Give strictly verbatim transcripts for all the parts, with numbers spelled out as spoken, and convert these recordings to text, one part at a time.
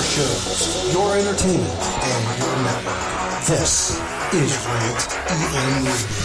your shows, your entertainment, and your network. This is Rant E M Radio.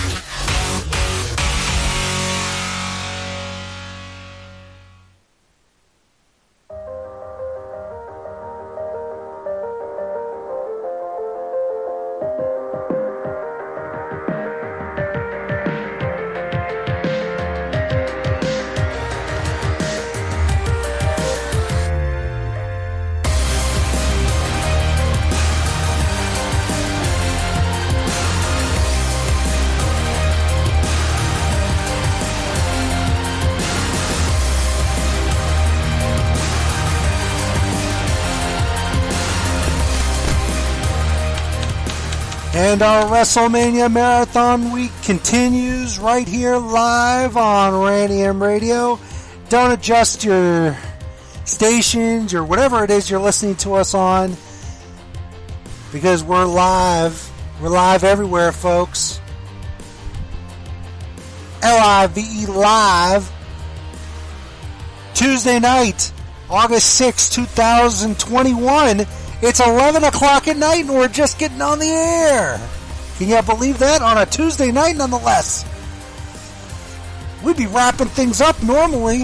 And our WrestleMania Marathon Week continues right here live on Randy M Radio. Don't adjust your stations or whatever it is you're listening to us on, because we're live. We're live everywhere, folks. L I V E live. Tuesday night, August sixth, twenty twenty-one. It's eleven o'clock at night and we're just getting on the air. Can you believe that? On a Tuesday night, nonetheless. We'd be wrapping things up normally.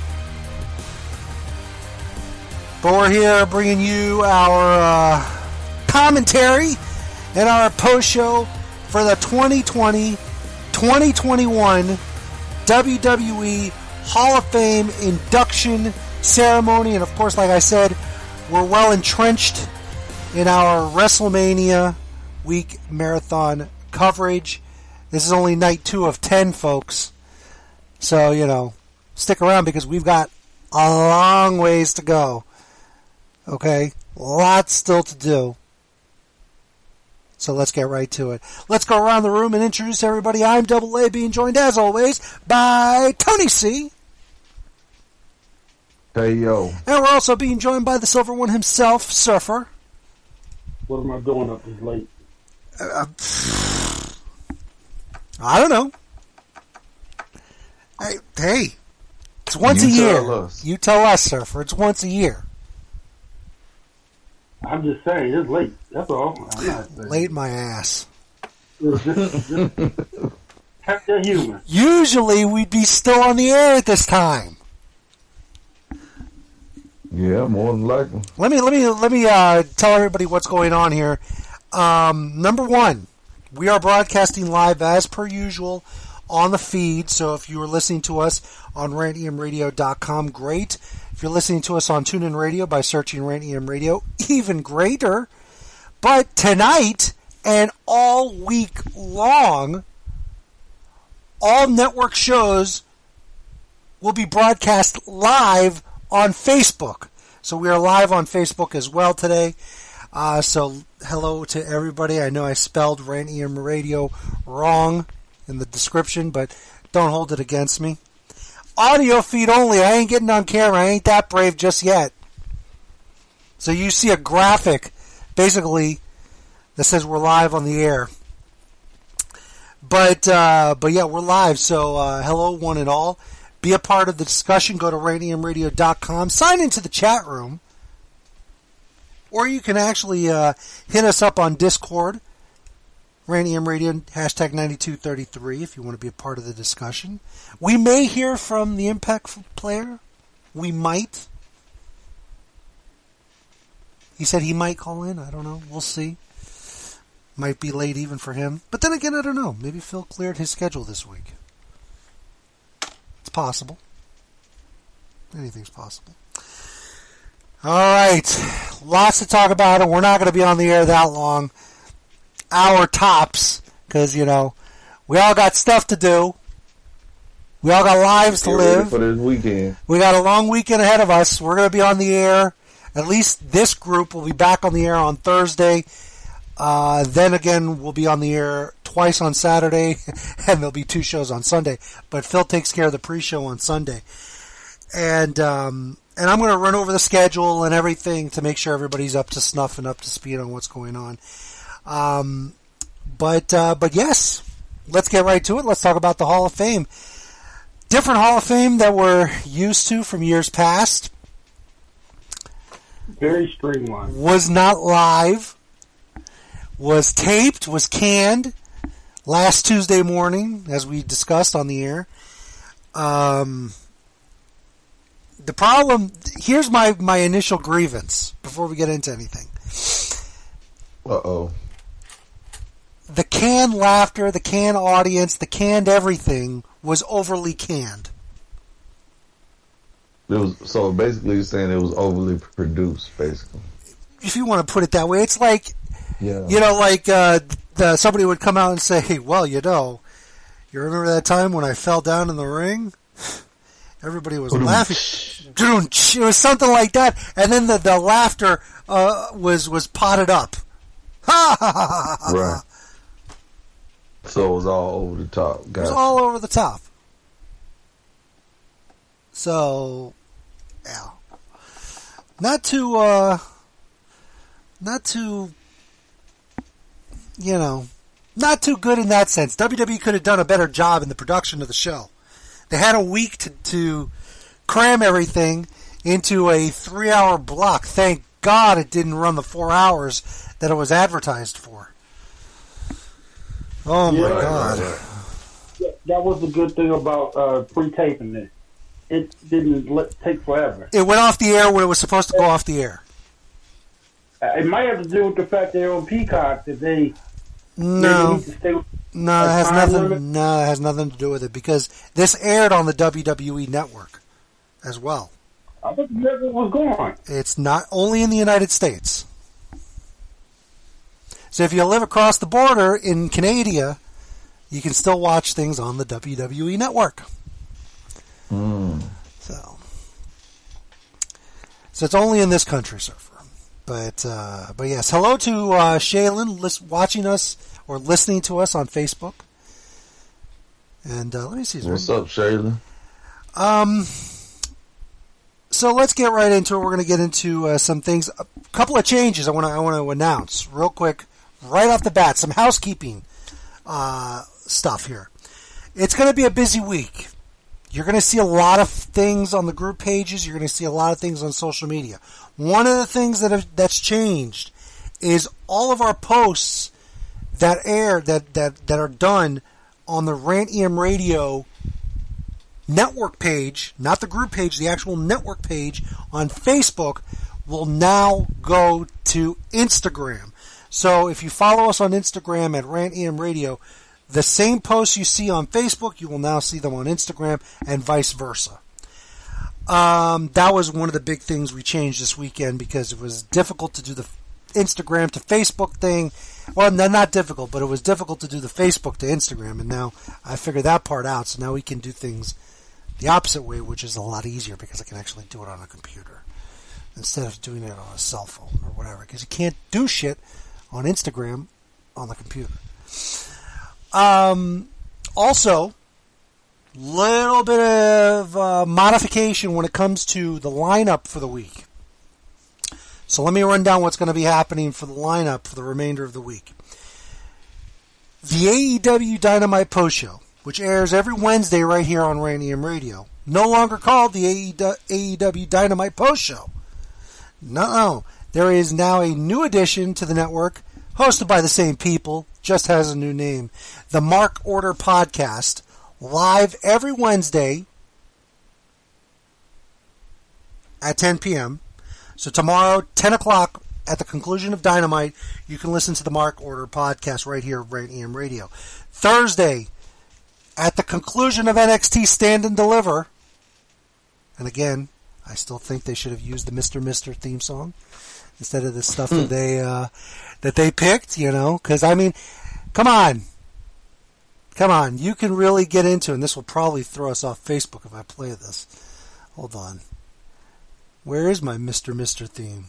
But we're here bringing you our uh, commentary and our post-show for the twenty twenty twenty twenty-one W W E Hall of Fame induction ceremony. And of course, like I said, we're well entrenched in our WrestleMania week marathon coverage. This is only night two of ten, folks. So, you know, stick around because we've got a long ways to go. Okay? Lots still to do. So let's get right to it. Let's go around the room and introduce everybody. I'm Double A, being joined as always by Tony C. Hey, yo. And we're also being joined by the Silver One himself, Surfer. What am I doing up this late? Uh, I don't know. Hey, hey, it's once You a year. tell us. You tell us, Surfer. It's once a year. I'm just saying, it's late. That's all. I'm not saying. Late my ass. It's just, just have their humor. Usually we'd be still on the air at this time. Yeah, more than likely. Let me let me let me uh, tell everybody what's going on here. Um, number one, we are broadcasting live as per usual on the feed. So if you are listening to us on rant e m radio dot com, great. If you're listening to us on TuneIn Radio by searching Rant E M Radio, even greater. But tonight and all week long, all network shows will be broadcast live on Facebook. So we are live on Facebook as well today. Uh, so hello to everybody. I know I spelled Rant E M Radio wrong in the description, but don't hold it against me. Audio feed only. I ain't getting on camera. I ain't that brave just yet. So you see a graphic, basically, that says we're live on the air. But uh, but yeah, we're live. So uh, hello, one and all. Be a part of the discussion. Go to rant e m radio dot com. Sign into the chat room. Or you can actually uh, hit us up on Discord. Rant E M Radio, hashtag ninety-two thirty-three, if you want to be a part of the discussion. We may hear from the Impact player. We might. He said he might call in. I don't know. We'll see. Might be late even for him. But then again, I don't know. Maybe Phil cleared his schedule this week. It's possible. Anything's possible. All right. Lots to talk about, and we're not going to be on the air that long. Hour tops, because, you know, we all got stuff to do. We all got lives to Get live. ready for this weekend. We got a long weekend ahead of us. We're going to be on the air. At least this group will be back on the air on Thursday. Uh, then again, we'll be on the air twice on Saturday, and there'll be two shows on Sunday. But Phil takes care of the pre-show on Sunday. And um, and I'm going to run over the schedule and everything to make sure everybody's up to snuff and up to speed on what's going on. Um, but uh, but yes, let's get right to it. Let's talk about the Hall of Fame. Different Hall of Fame that we're used to from years past. Very streamlined. Was not live. Was taped. Was canned last Tuesday morning, as we discussed on the air. Um, the problem, here's my, my initial grievance before we get into anything. Uh-oh. The canned laughter, the canned audience, the canned everything was overly canned. It was, so basically you're saying it was overly produced, basically. If you want to put it that way, it's like, Yeah. you know, like uh, the, somebody would come out and say, well, you know, you remember that time when I fell down in the ring? Everybody was laughing. It was something like that. And then the, the laughter uh, was, was potted up. Ha ha ha ha. Right. So it was all over the top. It Gotcha. was all over the top. So, yeah. Not too, uh, not too, you know, not too good in that sense. W W E could have done a better job in the production of the show. They had a week to, to cram everything into a three-hour block. Thank God it didn't run the four hours that it was advertised for. Oh, my Yeah. God. Yeah, that was the good thing about uh, pre-taping it. It didn't let, take forever. It went off the air when it was supposed to go off the air. Uh, It might have to do with the fact they're on Peacock that they No. maybe need to stay with No, it a has time nothing. limit? No, it has nothing to do with it because this aired on the W W E network as well. I thought the network was gone. It's not only in the United States. So if you live across the border in Canada, you can still watch things on the W W E network. Mm. So, so it's only in this country, Surfer. But uh, but yes, hello to uh, Shaylin, lis- watching us or listening to us on Facebook. And uh, let me see. is there What's any- up, Shayla? Um, so let's get right into it. We're going to get into uh, some things. A couple of changes I want to I want to announce real quick, right off the bat. Some housekeeping uh, stuff here. It's going to be a busy week. You're going to see a lot of things on the group pages. You're going to see a lot of things on social media. One of the things that have, that's changed is all of our posts that air that that that are done on the Rant E M Radio network page, not the group page, the actual network page on Facebook, will now go to Instagram. So if you follow us on Instagram at Rant E M Radio, the same posts you see on Facebook, you will now see them on Instagram and vice versa. Um, that was one of the big things we changed this weekend because it was difficult to do the Instagram to Facebook thing. Well, no, not difficult, but it was difficult to do the Facebook to Instagram, and now I figured that part out, so now we can do things the opposite way, which is a lot easier because I can actually do it on a computer instead of doing it on a cell phone or whatever, because you can't do shit on Instagram on the computer. Um, also, little bit of uh, modification when it comes to the lineup for the week. So let me run down what's going to be happening for the lineup for the remainder of the week. The A E W Dynamite Post Show, which airs every Wednesday right here on Rant E M Radio, no longer called the A E W Dynamite Post Show. No, there is now a new addition to the network, hosted by the same people, just has a new name. The Mark Order Podcast, live every Wednesday at ten p.m. So tomorrow, ten o'clock, at the conclusion of Dynamite, you can listen to the Mark Order Podcast right here at Rant E M Radio. Thursday, at the conclusion of N X T Stand and Deliver, and again, I still think they should have used the Mister Mister theme song instead of the stuff that they uh, that they picked, you know, because, I mean, come on. Come on, you can really get into, and this will probably throw us off Facebook if I play this. Hold on. Where is my Mister Mister theme?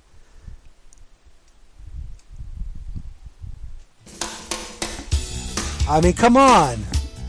I mean, come on.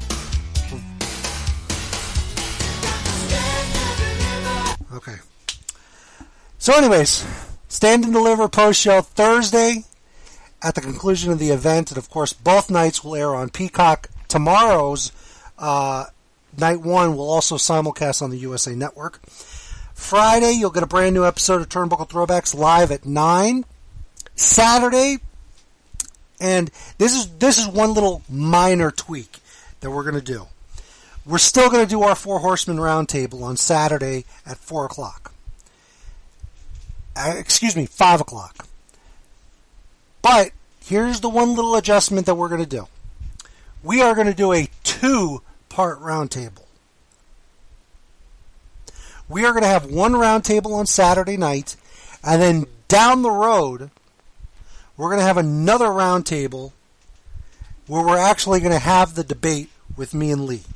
Okay. So anyways, Stand and Deliver post-show Thursday at the conclusion of the event. And, of course, both nights will air on Peacock. Tomorrow's uh, night one will also simulcast on the U S A Network. Friday, you'll get a brand new episode of Turnbuckle Throwbacks live at nine. Saturday, and this is this is one little minor tweak that we're going to do. We're still going to do our Four Horsemen Roundtable on Saturday at four o'clock. Uh, excuse me, five o'clock. But here's the one little adjustment that we're going to do. We are going to do a two-part roundtable. We are going to have one roundtable on Saturday night, and then down the road, we're going to have another roundtable where we're actually going to have the debate with me and Lee.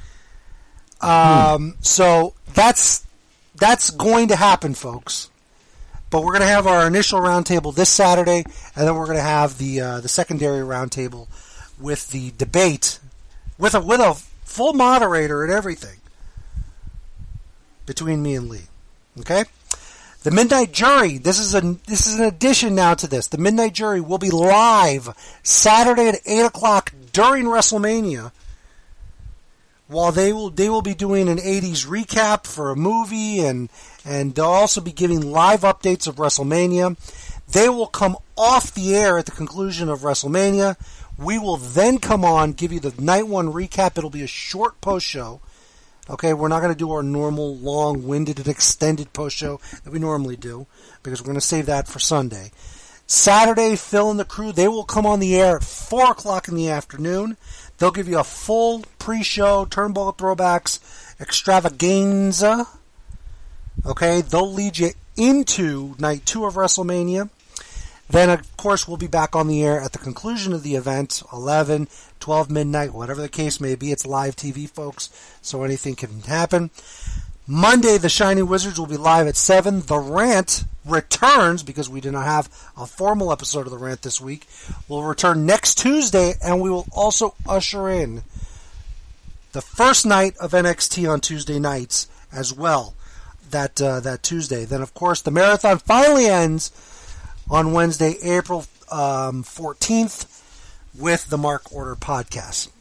Um, hmm. So that's that's going to happen, folks. But we're going to have our initial roundtable this Saturday, and then we're going to have the uh, the secondary roundtable with the debate with a with a full moderator and everything between me and Lee. Okay? The Midnight Jury, this is a this is an addition now to this. The Midnight Jury will be live Saturday at eight o'clock during WrestleMania. While they will they will be doing an eighties recap for a movie, and and they'll also be giving live updates of WrestleMania. They will come off the air at the conclusion of WrestleMania. We will then come on, give you the night one recap. It'll be a short post show. Okay, we're not going to do our normal, long-winded and extended post show that we normally do, because we're going to save that for Sunday. Saturday, Phil and the crew, they will come on the air at four o'clock in the afternoon. They'll give you a full pre-show Turnbuckle Throwbacks extravaganza. Okay, they'll lead you into night two of WrestleMania. Then, of course, we'll be back on the air at the conclusion of the event, eleven, twelve midnight, whatever the case may be. It's live T V, folks, so anything can happen. Monday, the Shining Wizards will be live at seven. The Rant returns, because we did not have a formal episode of The Rant this week. We'll return next Tuesday, and we will also usher in the first night of N X T on Tuesday nights as well, that uh, that Tuesday. Then, of course, the marathon finally ends on Wednesday, April um, fourteenth, with the Mark Order podcast.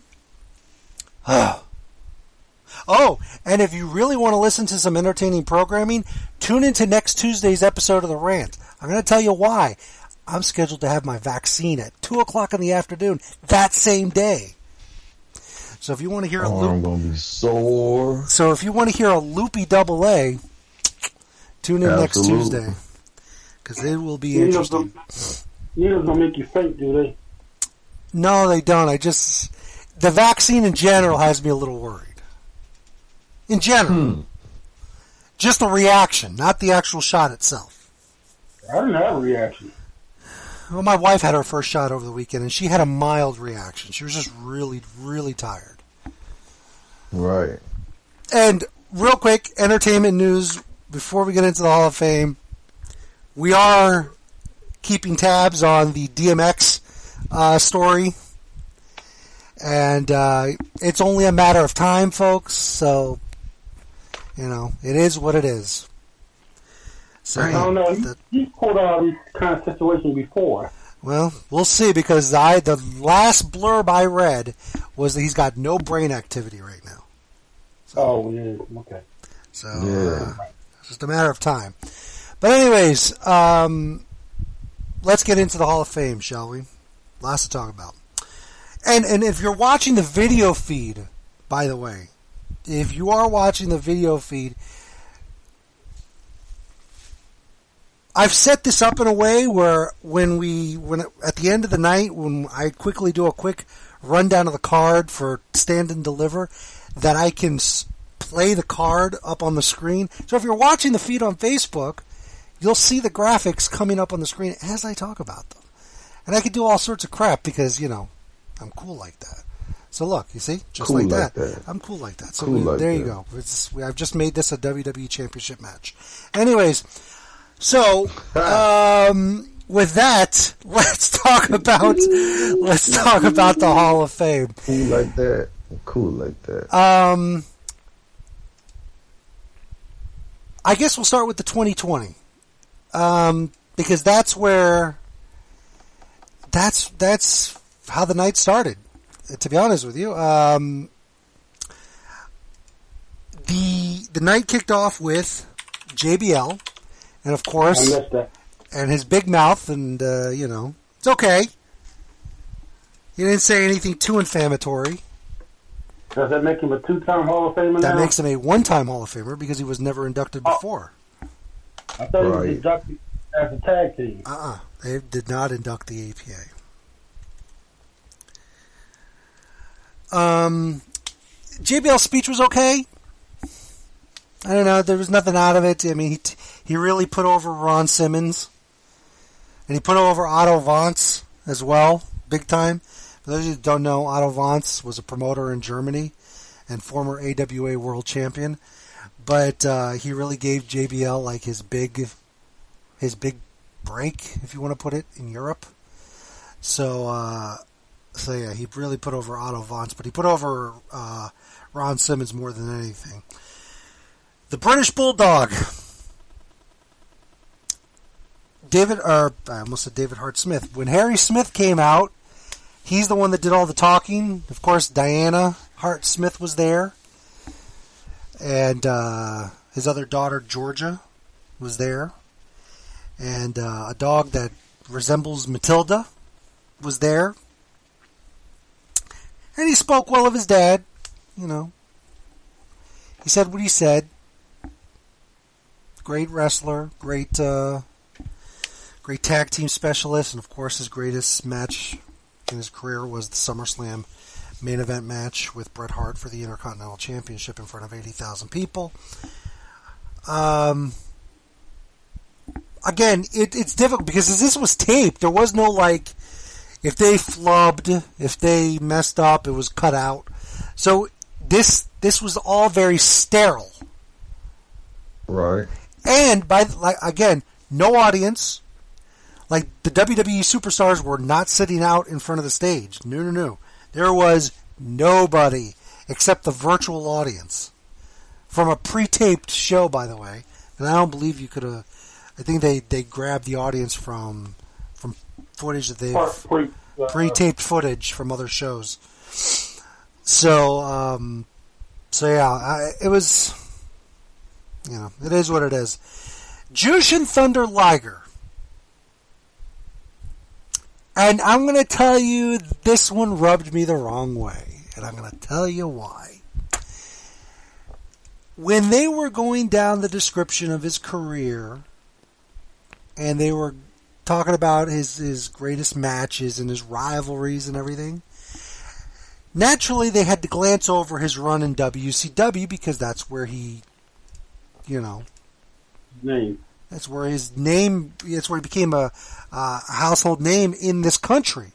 Oh, and if you really want to listen to some entertaining programming, tune into next Tuesday's episode of The Rant. I'm going to tell you why. I'm scheduled to have my vaccine at two o'clock in the afternoon that same day. So if you want to hear a oh, loop, I'm going to be sore. So if you want to hear a loopy double A, tune in Absolutely. next Tuesday, because it will be Needles interesting. Don't, needles don't make you faint, do they? No, they don't. I just the vaccine in general has me a little worried. In general, hmm. just the reaction, not the actual shot itself. I didn't have a reaction. Well, my wife had her first shot over the weekend, and she had a mild reaction. She was just really, really tired. Right. And real quick, entertainment news before we get into the Hall of Fame. We are keeping tabs on the D M X uh, story. And uh, it's only a matter of time, folks. So, you know, it is what it is. So, I don't know. The, He's pulled out these kind of situations before. Well, we'll see, because I the last blurb I read was that he's got no brain activity right now. So, oh, yeah. Okay. So, yeah. uh, it's just a matter of time. But anyways, um, let's get into the Hall of Fame, shall we? Lots to talk about. And and if you're watching the video feed, by the way, if you are watching the video feed, I've set this up in a way where when we, when at the end of the night, when I quickly do a quick rundown of the card for Stand and Deliver, that I can play the card up on the screen. So if you're watching the feed on Facebook, you'll see the graphics coming up on the screen as I talk about them. And I can do all sorts of crap because, you know, I'm cool like that. So look, you see? Just cool like, like that. that. I'm cool like that. So cool we, like there that. you go. It's, we, I've just made this a W W E Championship match. Anyways, so um, with that, let's talk about let's talk about the Hall of Fame. Cool like that. Cool like that. Um, I guess we'll start with the twenty twenty, um, because that's where that's that's how the night started. To be honest with you, um, the the night kicked off with J B L, and of I course, missed that. and his big mouth, and uh, you know, it's okay. He didn't say anything too inflammatory. Does that make him a two-time Hall of Famer That now? makes him a one-time Hall of Famer because he was never inducted Oh. before. I thought he was Right. inducted as a tag team. Uh-uh. They did not induct the A P A. Um, J B L's speech was okay. I don't know. There was nothing out of it. I mean, he he really put over Ron Simmons, and he put over Otto Vance as well, big time. For those of you who don't know, Otto Vance was a promoter in Germany and former A W A World Champion, but uh, he really gave J B L like his big his big break, if you want to put it, in Europe. So, uh, so yeah, he really put over Otto Vance, but he put over uh, Ron Simmons more than anything. The British Bulldog, David, or I almost said David Hart Smith. When Harry Smith came out, he's the one that did all the talking. Of course, Diana Hart Smith was there, and uh, his other daughter Georgia was there, and uh, a dog that resembles Matilda was there, and he spoke well of his dad. You know, he said what he said. Great wrestler, great, uh, great tag team specialist, and of course his greatest match in his career was the SummerSlam main event match with Bret Hart for the Intercontinental Championship in front of eighty thousand people. Um, again, it, it's difficult because as this was taped, there was no like, if they flubbed, if they messed up, it was cut out. So this this was all very sterile. Right. And by like again, no audience. Like the W W E superstars were not sitting out in front of the stage. No, no, no. There was nobody except the virtual audience from a pre-taped show, by the way. And I don't believe you could have. I think they, they grabbed the audience from from footage that they've Pre, uh, pre-taped footage from other shows. So, um, so yeah, I, it was. You know, it is what it is. Jushin Thunder Liger. And I'm going to tell you, this one rubbed me the wrong way. And I'm going to tell you why. When they were going down the description of his career, and they were talking about his, his greatest matches and his rivalries and everything, naturally they had to glance over his run in W C W because that's where he... You know, name. That's where his name. That's where he became a, a household name in this country.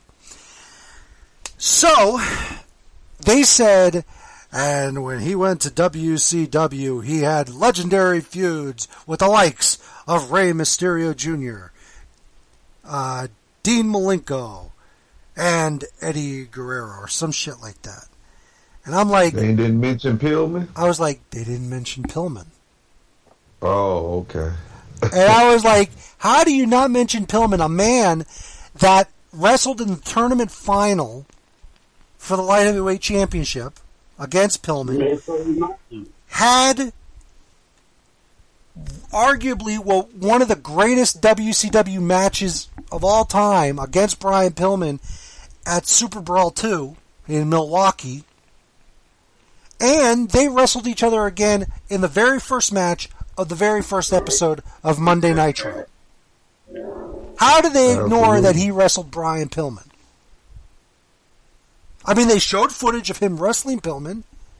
So they said, and when he went to W C W, he had legendary feuds with the likes of Rey Mysterio Junior, uh, Dean Malenko, and Eddie Guerrero, or some shit like that. And I'm like, They didn't mention Pillman? I was like, they didn't mention Pillman. Oh, okay. And I was like, how do you not mention Pillman, a man that wrestled in the tournament final for the Light Heavyweight Championship against Pillman, had arguably well, one of the greatest W C W matches of all time against Brian Pillman at Super Brawl two in Milwaukee, and they wrestled each other again in the very first match of the very first episode of Monday Nitro. How do they ignore that he wrestled Brian Pillman? I mean, they showed footage of him wrestling Pillman,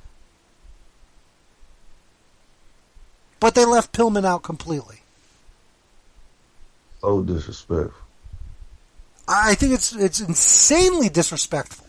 but they left Pillman out completely. So disrespectful. I think it's it's insanely disrespectful.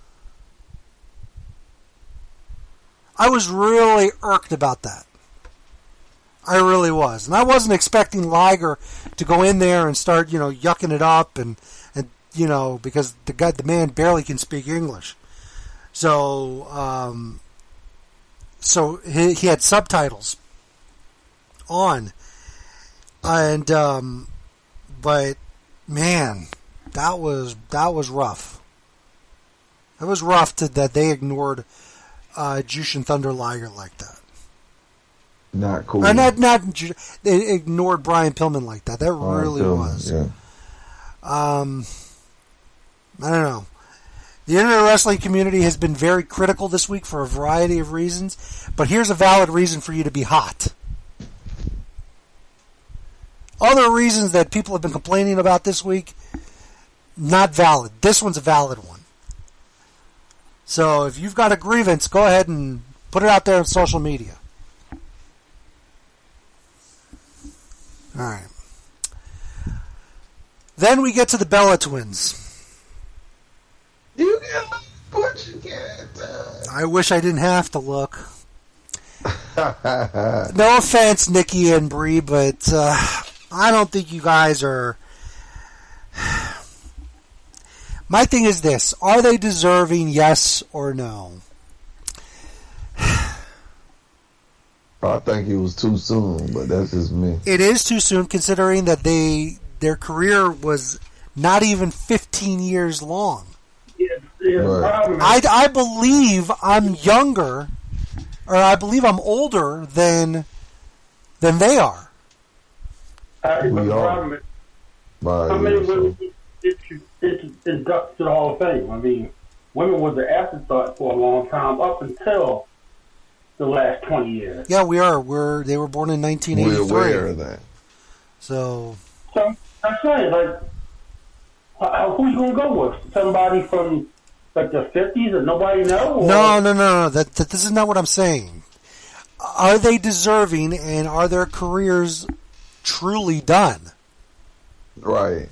I was really irked about that. I really was. And I wasn't expecting Liger to go in there and start, you know, yucking it up and, and you know, because the guy, the man barely can speak English. So, um, so he, he had subtitles on. And, um, but, man, that was, that was rough. It was rough to, that they ignored, uh, Jushin Thunder Liger like that. not cool. Uh, not not they ignored Brian Pillman like that. That Brian really Pillman, was. Yeah. Um, I don't know. The internet wrestling community has been very critical this week for a variety of reasons, but here's a valid reason for you to be hot. Other reasons that people have been complaining about this week, not valid. This one's a valid one. So if you've got a grievance, go ahead and put it out there on social media. All right. Then we get to the Bella twins. You can look what you can. I wish I didn't have to look. No offense, Nikki and Bree, but uh, I don't think you guys are... My thing is this. Are they deserving, yes or no? I think it was too soon, but that's just me. It is too soon considering that they their career was not even fifteen years long. Yeah, yeah, Right. I, I believe I'm younger, or I believe I'm older than than they are. Uh, We but the are. problem is, By how a many year or so. women it it induct to the Hall of Fame? I mean, women was an afterthought for a long time, up until the last twenty years. Yeah, we are. We're they were born in nineteen We're aware eighty-three. of that. So So I'm saying, like, how, who you gonna go with? Somebody from like the fifties that nobody know? Or? no, no, no, no. That, that this is not what I'm saying. Are they deserving, and are their careers truly done? Right.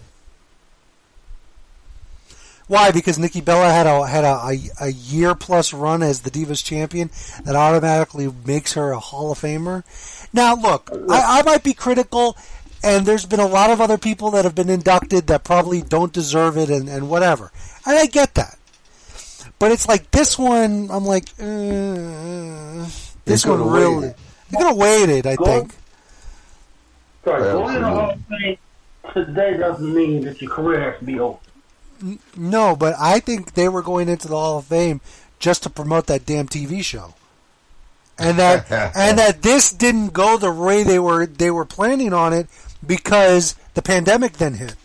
Why? Because Nikki Bella had a had a, a, a year plus run as the Divas champion that automatically makes her a Hall of Famer. Now, look, I, I might be critical, and there's been a lot of other people that have been inducted that probably don't deserve it, and, and whatever. And I get that, but it's like this one. I'm like, uh, this They one could've really. waited. They could have waited, I Go- think. Sorry, going in the Absolutely. Hall of Fame today doesn't mean that your career has to be over. No, but I think they were going into the Hall of Fame just to promote that damn T V show, and that and that this didn't go the way they were they were planning on it because the pandemic then hit.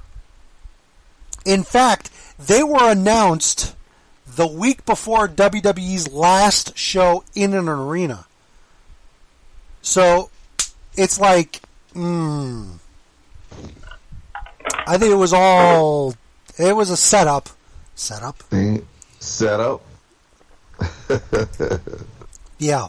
In fact, they were announced the week before W W E's last show in an arena. So it's like, mm, I think it was all. It was a setup. Setup? Thing set up. Yeah.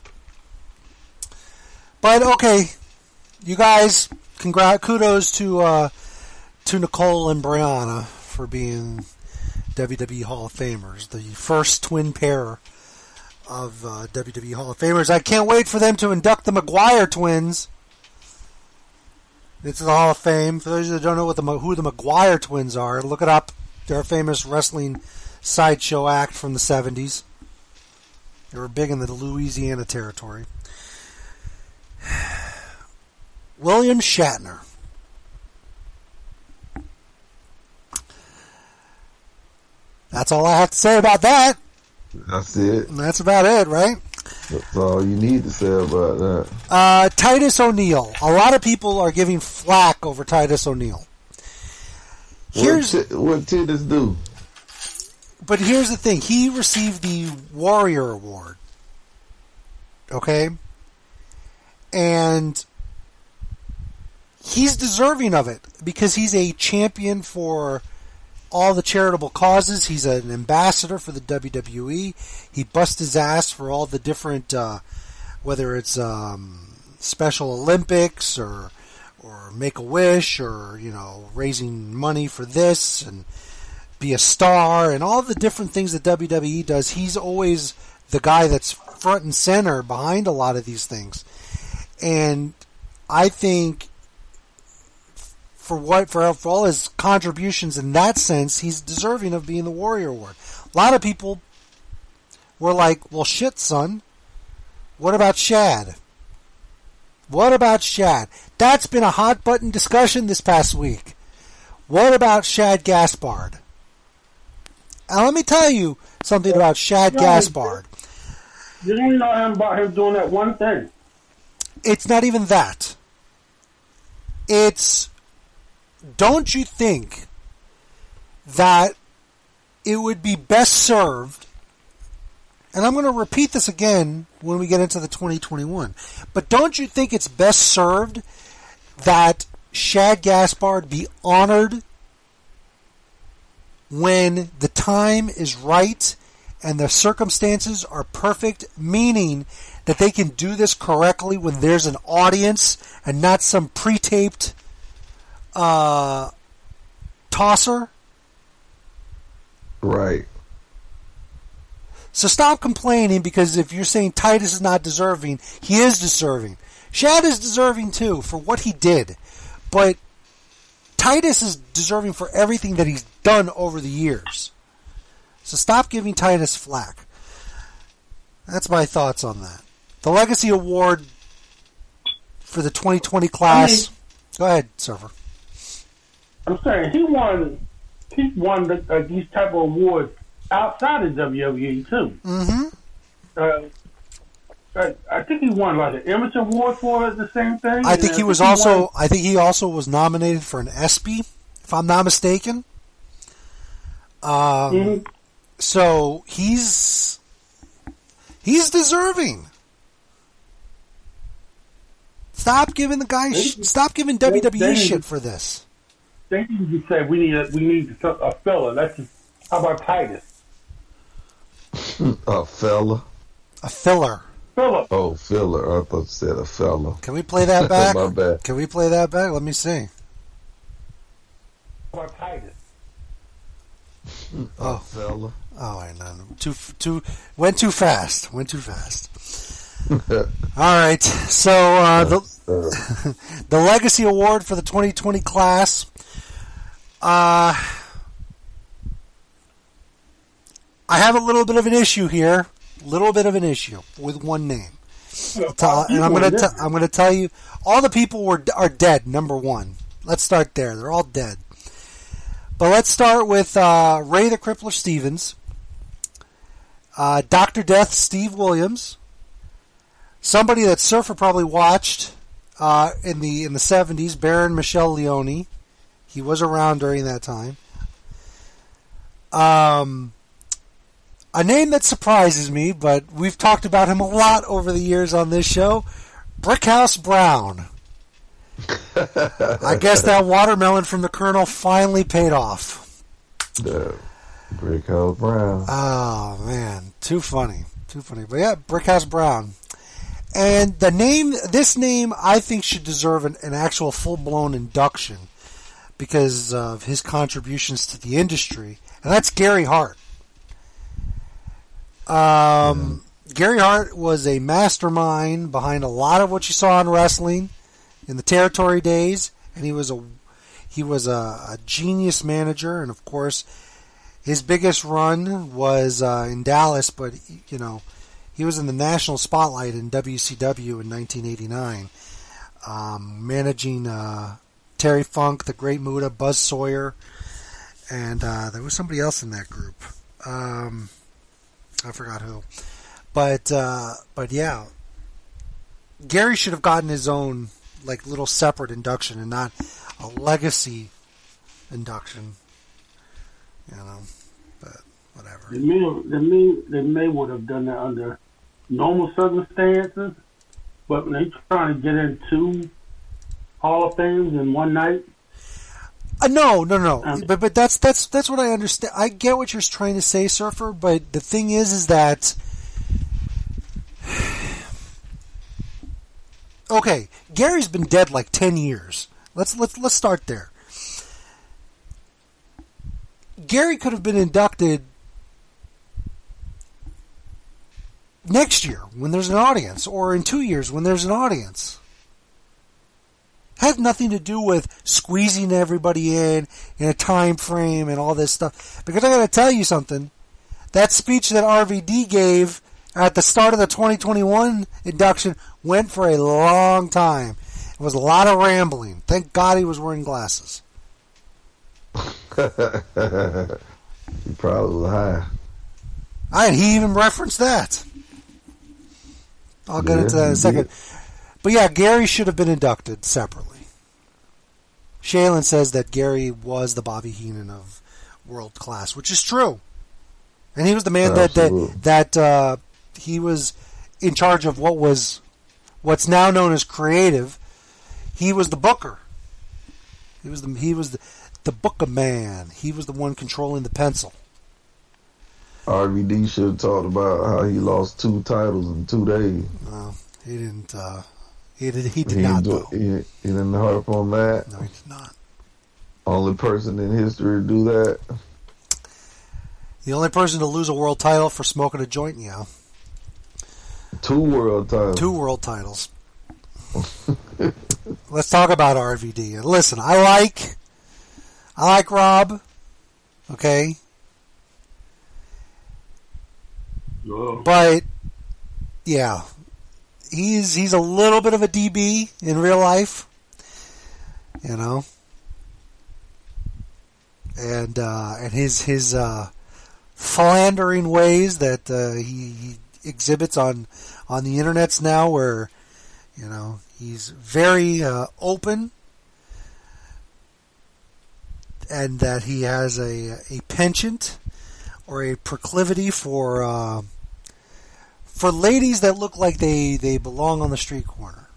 But okay, you guys, congrat, kudos to uh, to Nicole and Brianna for being W W E Hall of Famers, the first twin pair of uh, W W E Hall of Famers. I can't wait for them to induct the McGuire twins into the Hall of Fame. For those that don't know what the who the McGuire twins are, look it up. They're a famous wrestling sideshow act from the seventies. They were big in the Louisiana territory. William Shatner. That's all I have to say about that. That's it. And that's about it, right? That's all you need to say about that. Uh, Titus O'Neil. A lot of people are giving flack over Titus O'Neil. Here's, what, t- what Titus do? but here's the thing. He received the Warrior Award. Okay? And he's deserving of it because he's a champion for all the charitable causes. He's an ambassador for the W W E. He busts his ass for all the different, uh, whether it's um, Special Olympics or or Make-A-Wish or, you know, raising money for this and be a star and all the different things that W W E does. He's always the guy that's front and center behind a lot of these things. And I think for what for, for all his contributions in that sense, he's deserving of being the Warrior Award. A lot of people were like, well, shit, son. What about Shad? What about Shad? That's been a hot button discussion this past week. What about Shad Gaspard? Now, let me tell you something about Shad No, Gaspard. You don't know him about him doing that one thing. it's not even that. It's, don't you think that it would be best served, and I'm going to repeat this again when we get into the twenty twenty-one, but don't you think it's best served that Shad Gaspard be honored when the time is right and the circumstances are perfect, meaning that they can do this correctly when there's an audience and not some pre-taped uh, tosser? Right. So stop complaining, because if you're saying Titus is not deserving, he is deserving. Shad is deserving too for what he did. But Titus is deserving for everything that he's done over the years. So stop giving Titus flack. That's my thoughts on that. The Legacy Award for the twenty twenty class. I mean, go ahead, Surfer. I'm saying he won. He won the, uh, these type of awards outside of W W E too. Mm-hmm. Uh, I, I think he won like an Emmy Award for it, the same thing. I think he was also. I think he also was nominated for an ESPY, if I'm not mistaken. Um. Mm-hmm. So he's he's deserving. Stop giving the guy. Sh- stop giving W W E they, shit for this. They need to say we need a, we need a fella. Let's just, how about Titus? A fella. A filler. Filler. Oh, filler. I thought you said a fella. Can we play that back? My bad. Can we play that back? Let me see. How about Titus? Oh, fella. Oh, I know. Too, too, went too fast. Went too fast. All right. So, uh, the, the Legacy Award for the twenty twenty class. Uh, I have a little bit of an issue here. Little bit of an issue with one name. Tell, and I'm going to I'm going to tell you, all the people were are dead. Number one. Let's start there. They're all dead. But let's start with uh, Ray the Crippler Stevens, uh, Doctor Death Steve Williams, somebody that Surfer probably watched uh, in the in the seventies, Baron Michel Leone. He was around during that time. Um, a name that surprises me, but we've talked about him a lot over the years on this show, Brickhouse Brown. I guess that watermelon from the Colonel finally paid off. The Brickhouse Brown. Oh, man. Too funny. Too funny. But yeah, Brickhouse Brown. And the name, this name, I think should deserve an, an actual full-blown induction because of his contributions to the industry. And that's Gary Hart. Um, mm. Gary Hart was a mastermind behind a lot of what you saw in wrestling in the territory days, and he was a he was a, a genius manager, and of course, his biggest run was uh, in Dallas. But you know, he was in the national spotlight in W C W in nineteen eighty-nine, um, managing uh, Terry Funk, the Great Muta, Buzz Sawyer, and uh, there was somebody else in that group. Um, I forgot who, but uh, but yeah, Gary should have gotten his own, like, little separate induction and not a legacy induction, you know, but whatever. They may, they may, they may would have done that under normal circumstances, but when they trying to get into Hall of Fames in one night. Uh, no, no, no. Um, but but that's that's that's what I understand. I get what you're trying to say, Surfer. But the thing is, is that okay, Gary's been dead like ten years. Let's let's let's start there. Gary could have been inducted next year when there's an audience, or in two years when there's an audience. Has nothing to do with squeezing everybody in in a time frame and all this stuff. Because I got to tell you something. That speech that R V D gave at the start of the twenty twenty-one induction went for a long time. It was a lot of rambling. Thank God he was wearing glasses. He probably was high. I, he even referenced that. I'll get yeah, into that in a second. Did. But yeah, Gary should have been inducted separately. Shaylin says that Gary was the Bobby Heenan of world class, which is true. And he was the man that that, that uh, he was in charge of what was what's now known as creative. He was the booker. He was the he was the, the booker man. He was the one controlling the pencil. R V D should have talked about how he lost two titles in two days. No, he didn't. Uh, he did. He did he not. Do, though. He, he didn't harp on that. No, he did not. Only person in history to do that. The only person to lose a world title for smoking a joint, yeah. Two world titles. Two world titles. Let's talk about R V D. Listen, I like, I like Rob. Okay. Oh. But yeah, he's he's a little bit of a D B in real life, you know, and uh, and his his uh, philandering ways that uh, he, he exhibits on on the internets now, where you know he's very uh, open, and that he has a a penchant or a proclivity for. Uh, For ladies that look like they, they belong on the street corner.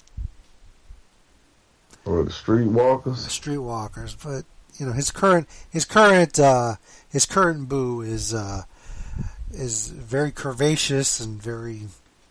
Or the streetwalkers. The streetwalkers. But, you know, his current his current uh, his current boo is uh, is very curvaceous and very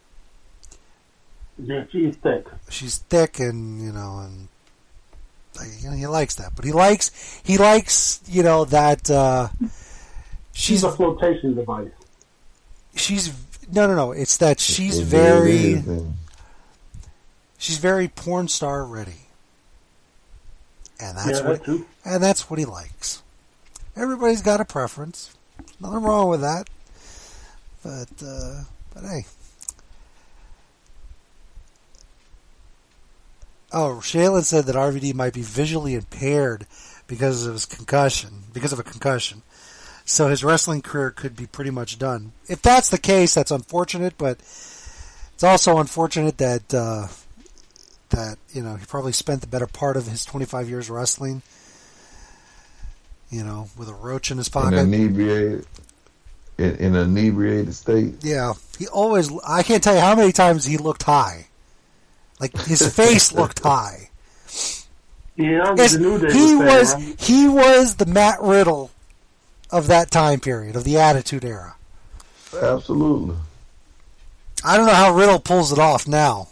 Yeah, she's thick. She's thick and, you know, and you know, he likes that. But he likes he likes, you know, that uh, she's She's a flotation device. She's No, no, no. It's that she's It's very, very she's very porn star ready, and that's Yeah, what, that too. and that's what he likes. Everybody's got a preference. Nothing wrong with that. But, uh, but hey. Oh, Shaylin said that R V D might be visually impaired because of his concussion, because of a concussion. So his wrestling career could be pretty much done. If that's the case, that's unfortunate, but it's also unfortunate that, uh, that, you know, he probably spent the better part of his twenty-five years wrestling, you know, with a roach in his pocket. In inebriated, in, in an inebriated state. Yeah. He always, I can't tell you how many times he looked high. Like, his face looked high. Yeah, the new day he was, was, saying, right? he was the Matt Riddle of that time period, of the Attitude Era. Absolutely. I don't know how Riddle pulls it off now.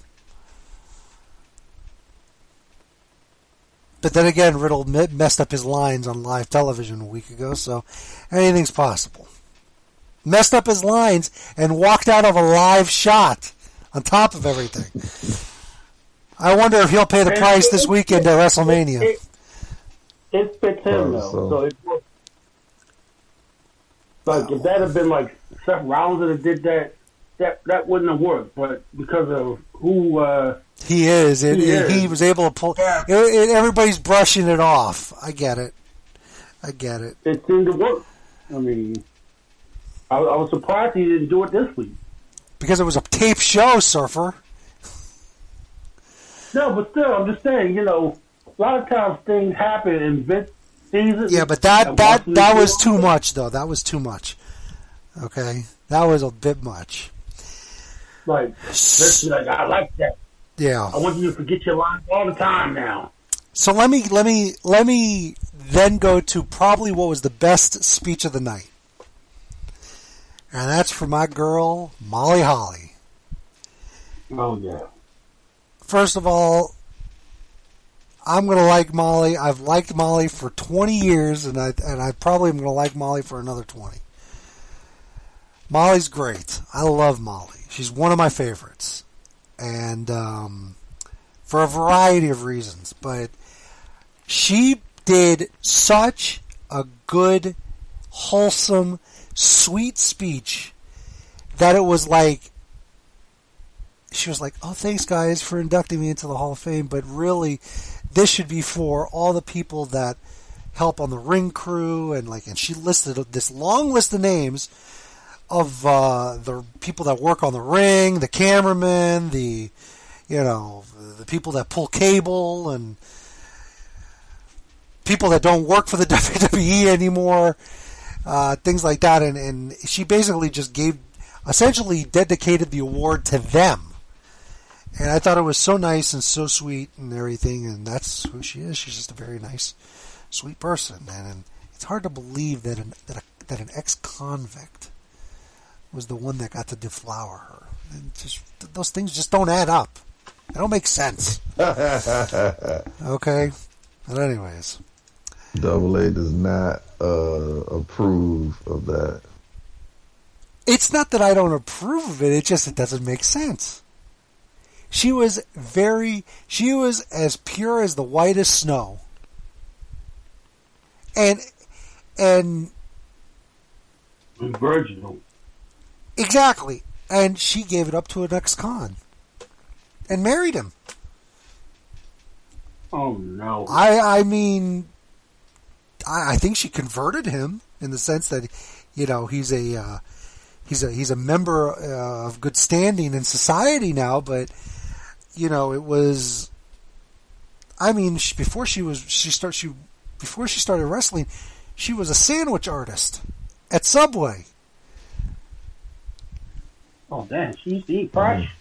But then again, Riddle messed up his lines on live television a week ago, so anything's possible. Messed up his lines and walked out of a live shot on top of everything. I wonder if he'll pay the price this weekend at WrestleMania. It, it fits him, though. So- So it works. Like, if that had been like Seth Rollins that did that, that that wouldn't have worked. But because of who uh, He is. It, He it- is. he was able to pull. Yeah. It, it, everybody's brushing it off. I get it. I get it. it seemed to work. I mean, I, I was surprised he didn't do it this week. Because it was a tape show, Surfer. No, but still, I'm just saying, you know, a lot of times things happen in Vince season. Yeah, but that and that watching that the was show- too much, though. That was too much. Okay, that was a bit much. Like, let's be like, I like that. Yeah. I want you to forget your lines all the time now. So let me let me let me then go to probably what was the best speech of the night, and that's for my girl Molly Holly. Oh yeah. First of all, I'm gonna like Molly. I've liked Molly for twenty years, and I and I probably am gonna like Molly for another twenty. Molly's great. I love Molly. She's one of my favorites, and um, for a variety of reasons. But she did such a good, wholesome, sweet speech that it was like. She was like, oh, thanks, guys, for inducting me into the Hall of Fame, but really, this should be for all the people that help on the ring crew, and like, and she listed this long list of names of uh, the people that work on the ring, the cameramen, the, you know, the people that pull cable and people that don't work for the W W E anymore, uh, things like that. And, and she basically just gave, essentially dedicated the award to them. And I thought it was so nice and so sweet and everything, and that's who she is. She's just a very nice, sweet person. And, and it's hard to believe that an, that, a, that an ex-convict was the one that got to deflower her. And just those things just don't add up. They don't make sense. Okay? But anyways. Double A does not uh, approve of that. It's not that I don't approve of it, it's just it doesn't make sense. She was very, she was as pure as the whitest snow. And, and... virginal. Exactly. And she gave it up to an ex-con. And married him. Oh, no. I, I mean, I, I think she converted him in the sense that, you know, he's a, uh, he's a, he's a member uh, of good standing in society now, but, you know, it was, I mean, she, before she was, she start, she, before she started wrestling, she was a sandwich artist at Subway. Oh, damn, she used to eat fresh.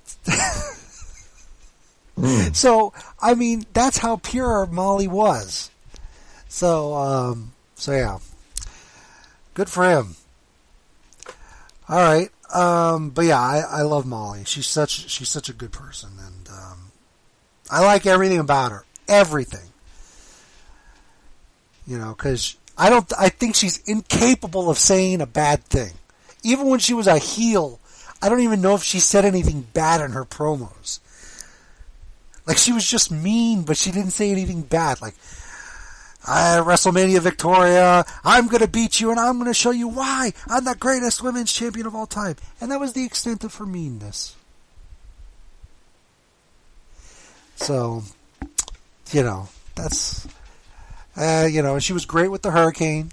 Mm. So, I mean, that's how pure Molly was. So, um, so yeah. Good for him. All right. Um, but yeah, I, I love Molly. She's such, she's such a good person. And, um, I like everything about her. Everything. You know, cause I don't, I think she's incapable of saying a bad thing. Even when she was a heel, I don't even know if she said anything bad in her promos. Like, she was just mean, but she didn't say anything bad. Like, I, WrestleMania Victoria, I'm going to beat you, and I'm going to show you why I'm the greatest women's champion of all time. And that was the extent of her meanness. So, you know, that's, uh, you know, she was great with the Hurricane.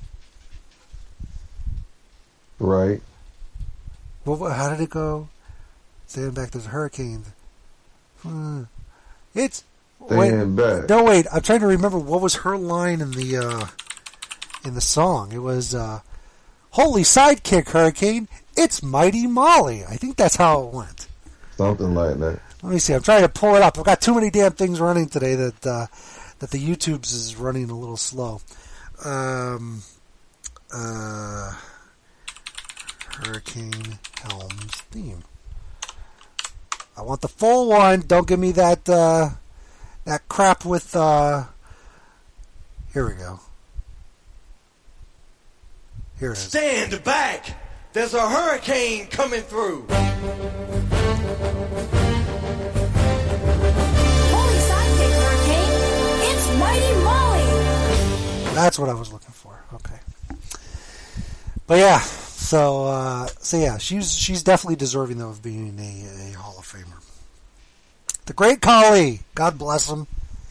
Right. Well, how did it go? Stand back, there's a hurricane. Hmm. It's Stand wait, back. No, wait. I'm trying to remember what was her line in the uh, in the song. It was uh, "Holy sidekick, Hurricane! It's Mighty Molly." I think that's how it went. Something like that. Let me see. I'm trying to pull it up. I've got too many damn things running today that uh, that the YouTube's is running a little slow. Um, uh, Hurricane Helms theme. I want the full one. Don't give me that uh, that crap with. Uh... Here we go. Here it is. Stand back! There's a hurricane coming through. Holy sidekick, Hurricane! It's Mighty Molly! That's what I was looking for. Okay. But yeah, so uh, so yeah, she's she's definitely deserving though of being a, a Hall of Famer. The Great Khali, God bless him.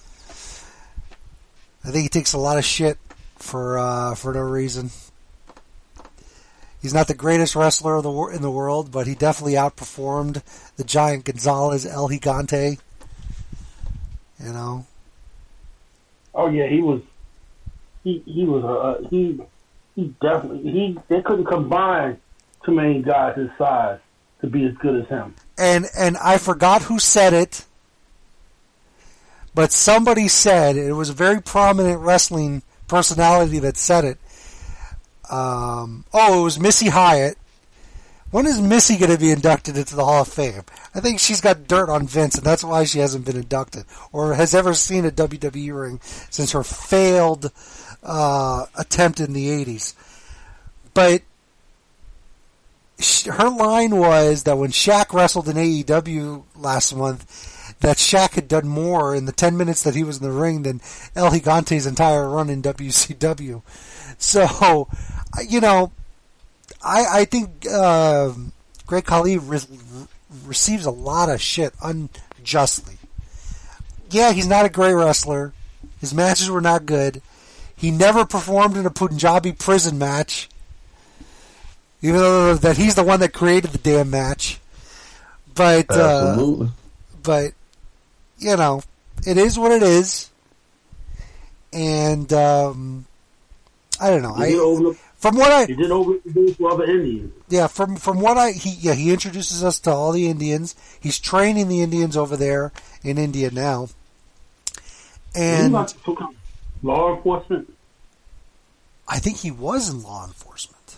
I think he takes a lot of shit for uh, for no reason. He's not the greatest wrestler of the in the world, but he definitely outperformed the giant Gonzalez El Gigante. You know. Oh yeah, he was. He he was a uh, he he definitely he they couldn't combine too many guys his size to be as good as him. And and I forgot who said it, but somebody said, it was a very prominent wrestling personality that said it. Um, oh, it was Missy Hyatt. When is Missy going to be inducted into the Hall of Fame? I think she's got dirt on Vince, and that's why she hasn't been inducted, or has ever seen a W W E ring since her failed uh, attempt in the eighties. But she, her line was that when Shaq wrestled in A E W last month, that Shaq had done more in the ten minutes that he was in the ring than El Gigante's entire run in W C W. So, you know, I, I think uh, Great Khali re- receives a lot of shit unjustly. Yeah, he's not a great wrestler. His matches were not good. He never performed in a Punjabi prison match, even though that he's the one that created the damn match. But uh, Absolutely. but, you know, it is what it is. And, um, I don't know. He I, over, from what I... he did introduce to other Indians. Yeah, from from what I... He, yeah, he introduces us to all the Indians. He's training the Indians over there in India now. And... He like some kind of law enforcement? I think he was in law enforcement.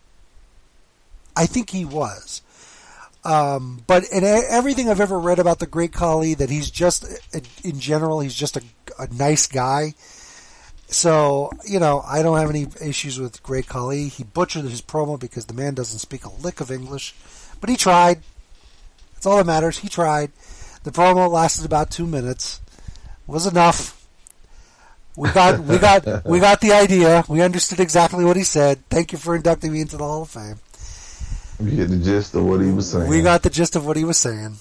I think he was. Um, but in everything I've ever read about the Great Khali, that he's just, in general, he's just a, a nice guy. So, you know, I don't have any issues with Great Khali. He butchered his promo because the man doesn't speak a lick of English. But he tried. That's all that matters. He tried. The promo lasted about two minutes. It was enough. We got, we got, we got the idea. We understood exactly what he said. Thank you for inducting me into the Hall of Fame. We get the gist of what he was saying. We got the gist of what he was saying.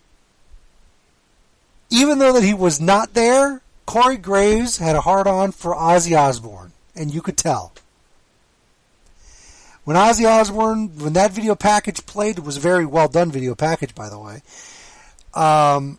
Even though that he was not there, Corey Graves had a hard-on for Ozzy Osbourne, and you could tell. When Ozzy Osbourne, when that video package played, it was a very well-done video package, by the way. Um,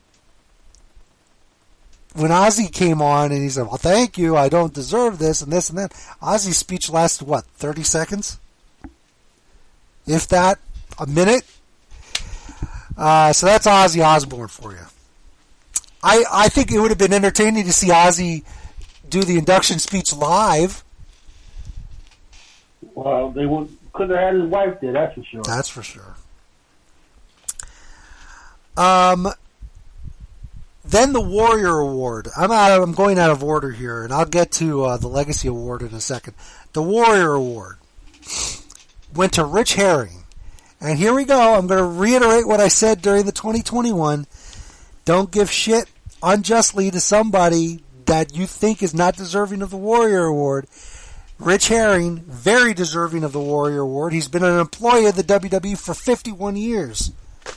when Ozzy came on and he said, well, thank you, I don't deserve this, and this and that, Ozzy's speech lasted, what, thirty seconds? If that, a minute. Uh, so that's Ozzy Osbourne for you. I, I think it would have been entertaining to see Ozzy do the induction speech live. Well, they would, could have had his wife there, that's for sure. That's for sure. Um, then the Warrior Award. I'm out of, I'm going out of order here, and I'll get to uh, the Legacy Award in a second. The Warrior Award went to Rich Herring. And here we go. I'm going to reiterate what I said during the twenty twenty-one. Don't give shit unjustly to somebody that you think is not deserving of the Warrior Award. Rich Herring, very deserving of the Warrior Award. He's been an employee of the W W E for fifty-one years.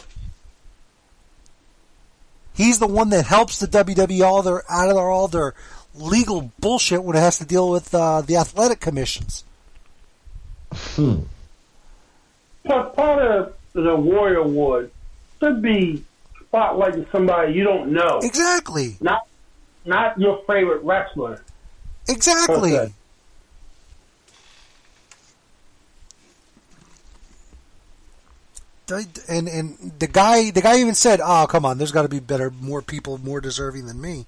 He's the one that helps the W W E all their, out of their, all their legal bullshit when it has to deal with uh, the athletic commissions. Hmm. Part of the Warrior Award should be spotlighting somebody you don't know. Exactly. Not not your favorite wrestler. Exactly. Okay. And and the guy the guy even said, "Oh, come on, there's got to be better, more people more deserving than me."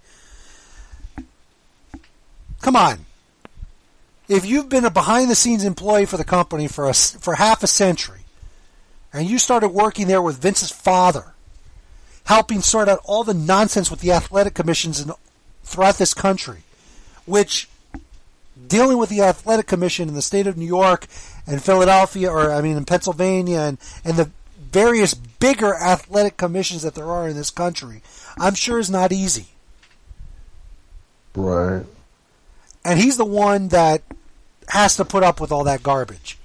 Come on. If you've been a behind-the-scenes employee for the company for a, for half a century, and you started working there with Vince's father, helping sort out all the nonsense with the athletic commissions in, throughout this country, which, dealing with the athletic commission in the state of New York and Philadelphia, or I mean in Pennsylvania, and, and the various bigger athletic commissions that there are in this country, I'm sure is not easy. Right. And he's the one that has to put up with all that garbage.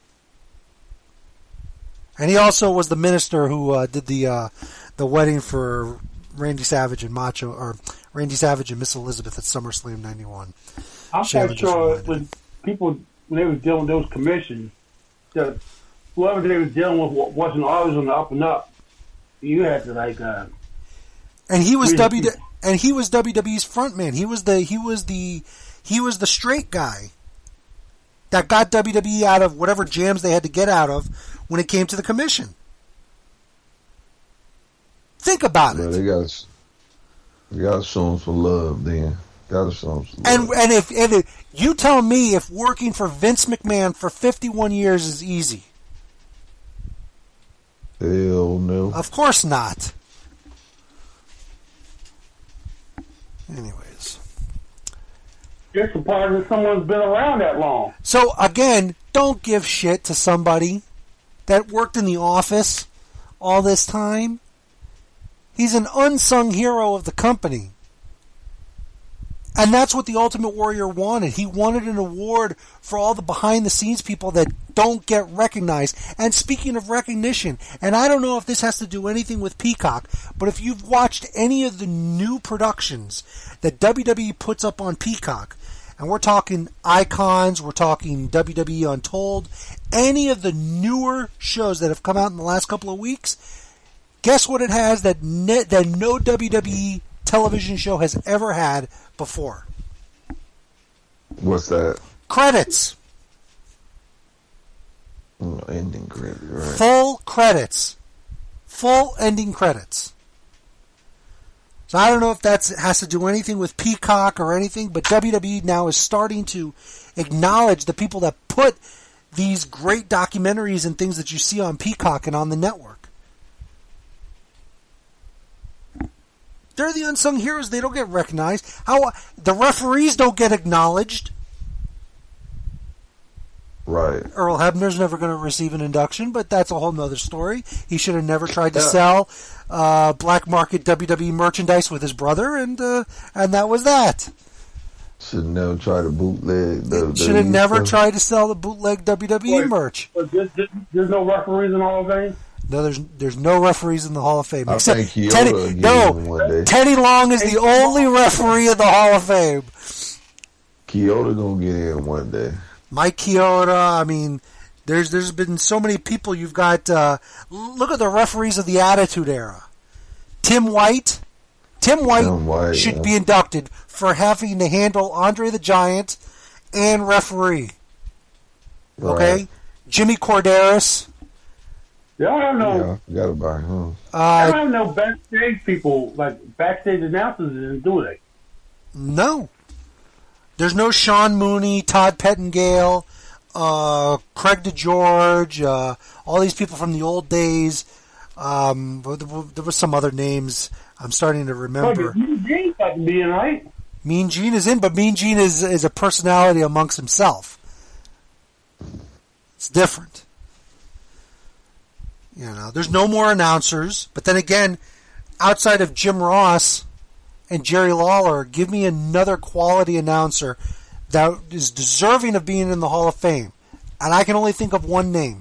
And he also was the minister who uh, did the uh, the wedding for Randy Savage and Macho, or Randy Savage and Miss Elizabeth at SummerSlam ninety-one. I'm Shayla not just sure reminded when me. people, when they were dealing with those commissions, that whoever they were dealing with wasn't always on the up and up. You had to like. Uh, And he was really W people. and he was W W E's frontman. He was the he was the he was the straight guy that got W W E out of whatever jams they had to get out of when it came to the commission. Think about But it. they got they got to show them some love. Then got to show them some And love. and if, and if you tell me if working for Vince McMahon for fifty-one years is easy, Hell no. of course not. Anyways, It's a part of someone's been around that long. so again, don't give shit to somebody that worked in the office all this time. He's an unsung hero of the company. And that's what the Ultimate Warrior wanted. He wanted an award for all the behind-the-scenes people that don't get recognized. And speaking of recognition, and I don't know if this has to do anything with Peacock, but if you've watched any of the new productions that W W E puts up on Peacock, and we're talking Icons, we're talking W W E Untold, any of the newer shows that have come out in the last couple of weeks, Guess what it has that ne- that no W W E television show has ever had before? What's that? Credits. Oh, ending credit, right? Full credits. Full ending credits. So I don't know if that has to do anything with Peacock or anything, but W W E now is starting to acknowledge the people that put these great documentaries and things that you see on Peacock and on the network. They're the unsung heroes. They don't get recognized. How the referees don't get acknowledged. Right. Earl Hebner's never going to receive an induction, but that's a whole nother story. He should have never tried to Yeah. sell uh, black market W W E merchandise with his brother, and uh, and that was that. Should never try to bootleg. The, Should have never tried to sell the bootleg W W E Wait. merch. But there's, there's no referees in Hall of Fame? No, there's there's no referees in the Hall of Fame I except think Kyoto Teddy. will get No, in one day. Teddy Long is the only referee in the Hall of Fame. Kyoto gonna get in one day. Mike Chioda. I mean, there's there's been so many people. You've got uh, look at the referees of the Attitude Era. Tim White. Tim White, Tim White, should yeah. be inducted for having to handle Andre the Giant and referee. Okay, Right. Jimmy Corderas. They don't have no, Yeah, I forgot about him. they Uh, don't have no backstage people, like backstage announcers, do they? No. There's no Sean Mooney, Todd Pettengale, uh, Craig DeGeorge, uh, all these people from the old days. Um, but there were- there were some other names I'm starting to But remember. Eugene got to be in, right? Mean Gene is in, but Mean Gene is is a personality amongst himself. It's different. You know, there's no more announcers. But then again, outside of Jim Ross and Jerry Lawler, give me another quality announcer that is deserving of being in the Hall of Fame. And I can only think of one name.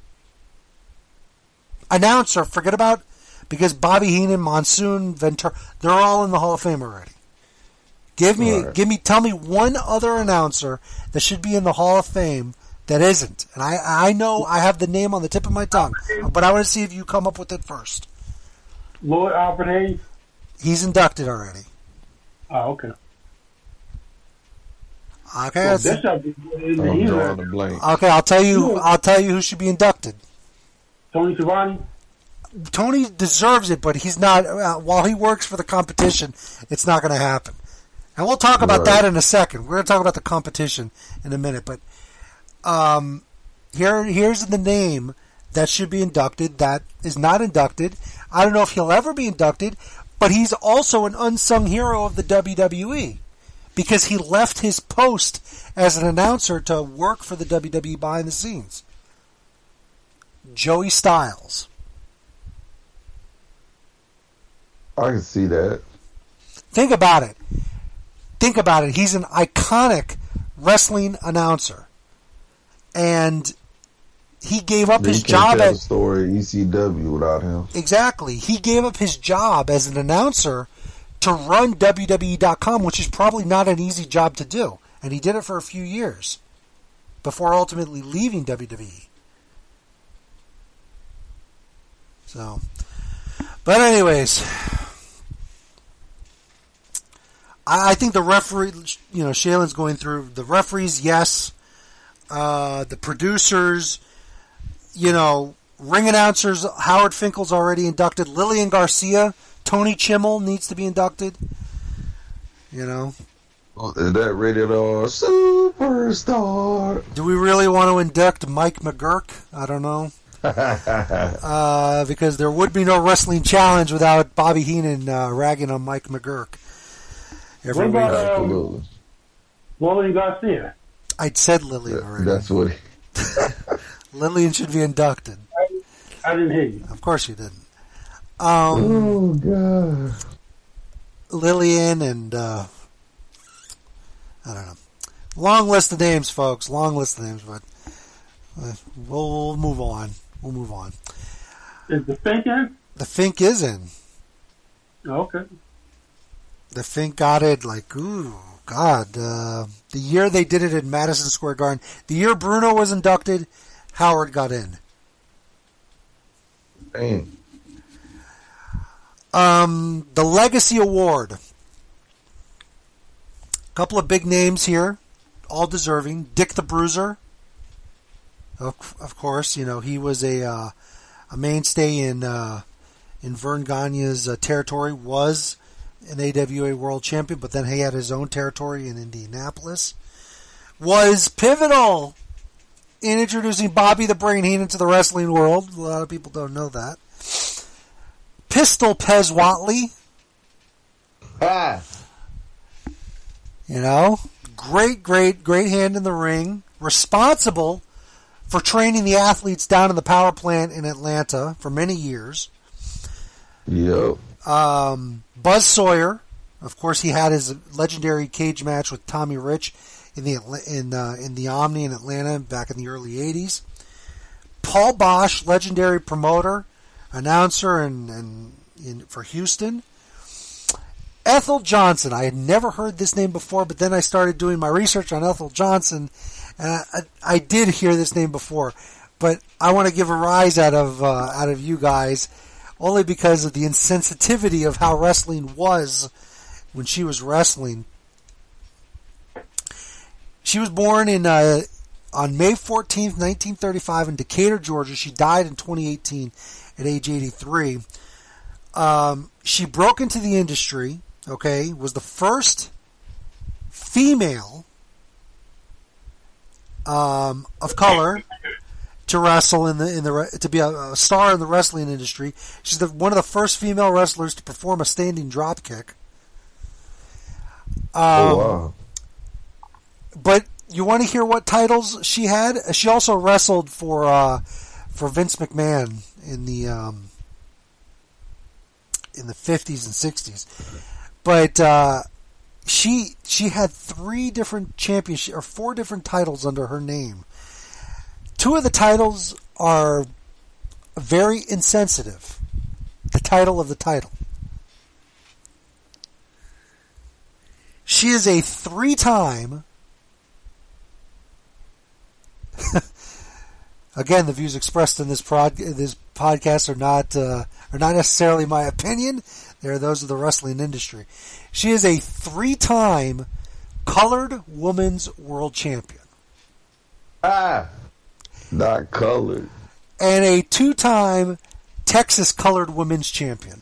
Announcer, forget about, because Bobby Heenan, Monsoon, Ventura, they're all in the Hall of Fame already. Give me, Right. give me, tell me one other announcer that should be in the Hall of Fame that isn't. And I, I know I have the name on the tip of my tongue, but I want to see if you come up with it first. Lloyd Alfred Hayes? He's inducted already. Oh, okay. Okay, Well, that's- Bishop is in the I'm drawing healer. the blank. okay. I'll tell you. I'll tell you who should be inducted. Tony Schiavone? Tony deserves it, but he's not. Uh, while he works for the competition, it's not going to happen. And we'll talk about Right. that in a second. We're going to talk about the competition in a minute. But um, here, here's the name that should be inducted. That is not inducted. I don't know if he'll ever be inducted, but he's also an unsung hero of the W W E because he left his post as an announcer to work for the W W E behind the scenes. Joey Styles. I can see that. Think about it. Think about it. He's an iconic wrestling announcer. And he gave up You his can't job tell at... the story E C W without him. Exactly. He gave up his job as an announcer to run W W E dot com, which is probably not an easy job to do. And he did it for a few years before ultimately leaving W W E. So, but anyways, I, I think the referee, you know, Shaylin's going through the referees, yes. Uh, the producers, you know, ring announcers, Howard Finkel's already inducted. Lillian Garcia, Tony Chimmel needs to be inducted. You know, Is that rated R superstar? do we really want to induct Mike McGurk? I don't know. Uh, because there would be no wrestling challenge without Bobby Heenan uh, ragging on Mike McGurk. Every What about, week. uh, Absolutely. Lillian Garcia? I'd said Lillian already. That's what he. Lillian should be inducted. I didn't hear you. Of course you didn't. Um, Oh God. Lillian and uh, I don't know. Long list of names, folks. Long list of names, but uh, we'll, we'll move on. We'll move on. Is the Fink in? The Fink is in. Okay. The Fink got it like, ooh, God. Uh, the year they did it at Madison Square Garden, the year Bruno was inducted, Howard got in. Dang. Um, the Legacy Award. A couple of big names here, all deserving. Dick the Bruiser. Of, of course, you know, he was a uh, a mainstay in uh, in Vern Gagne's uh, territory, was an A W A World Champion, but then he had his own territory in Indianapolis. Was pivotal in introducing Bobby the Brain Heenan to the wrestling world. A lot of people don't know that. Pistol Pez Watley. Ah. You know, great, great, great hand in the ring. Responsible for training the athletes down in the power plant in Atlanta for many years. Yep. Um, Buzz Sawyer. Of course, he had his legendary cage match with Tommy Rich in the in uh, in the Omni in Atlanta back in the early eighties. Paul Bosch, legendary promoter, announcer, and, and in, for Houston. Ethel Johnson. I had never heard this name before, but then I started doing my research on Ethel Johnson, and I, I, I did hear this name before. But I want to give a rise out of uh, out of you guys, only because of the insensitivity of how wrestling was when she was wrestling. She was born in uh, on May fourteenth, nineteen thirty-five in Decatur, Georgia. She died in twenty eighteen at age eighty-three. Um, she broke into the industry, okay, was the first female um, of color to wrestle in the in the to be a, a star in the wrestling industry. She's the, one of the first female wrestlers to perform a standing drop kick. Um, oh, wow. But you want to hear what titles she had? She also wrestled for uh, for Vince McMahon in the um, in the fifties and sixties. But uh, she she had three different championships or four different titles under her name. Two of the titles are very insensitive. The title of the title. She is a three-time. Again, the views expressed in this prod, this podcast are not uh, are not necessarily my opinion. They're those of the wrestling industry. She is a three-time colored women's world champion. Ah, not colored. And a two-time Texas colored women's champion.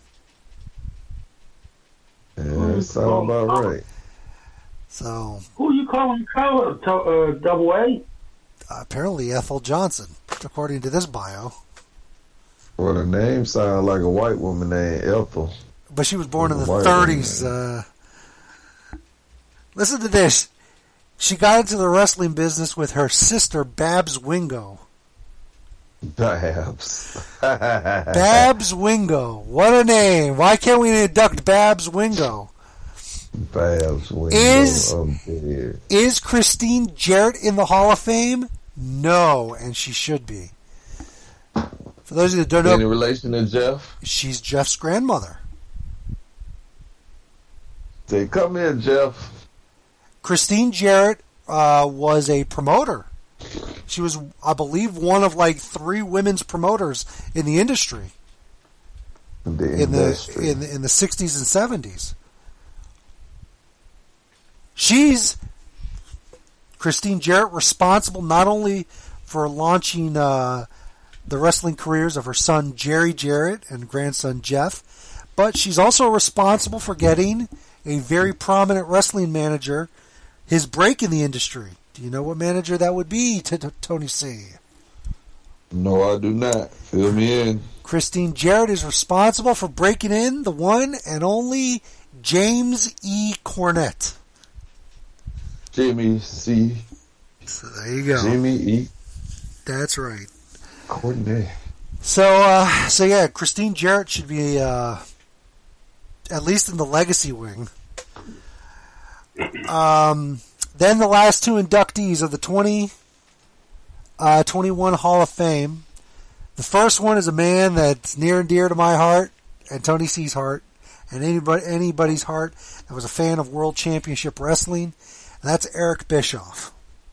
Yeah, that sounds about right. So, who are you calling colored? Uh, double A? Apparently Ethel Johnson, according to this bio. Well, the name sounds like a white woman named Ethel. But she was born in the White thirties. Uh, listen to this. She got into the wrestling business with her sister, Babs Wingo. Babs. Babs Wingo. What a name. Why can't we induct Babs Wingo? Babs Wingo. Is, oh, dear. is Christine Jarrett in the Hall of Fame? No, and she should be. For those of you that don't know, Any relation to Jeff? she's Jeff's grandmother. Say, come here, Jeff. Christine Jarrett uh, was a promoter. She was, I believe, one of like three women's promoters in the industry. The in industry. the in the, in the sixties and seventies. She's Christine Jarrett, responsible not only for launching uh, the wrestling careers of her son Jerry Jarrett and grandson Jeff, but she's also responsible for getting a very prominent wrestling manager his break in the industry. Do you know what manager that would be, to, to Tony C? No, I do not. Fill me in. Christine Jarrett is responsible for breaking in the one and only James E. Cornette. Jimmy C. So there you go. Jimmy E. That's right. Cornette. So, uh, so yeah, Christine Jarrett should be, uh, at least in the legacy wing. Um, then the last two inductees of the twenty twenty-one Hall of Fame. The first one is a man that's near and dear to my heart and Tony C's heart and anybody anybody's heart that was a fan of World Championship Wrestling, and that's Eric Bischoff.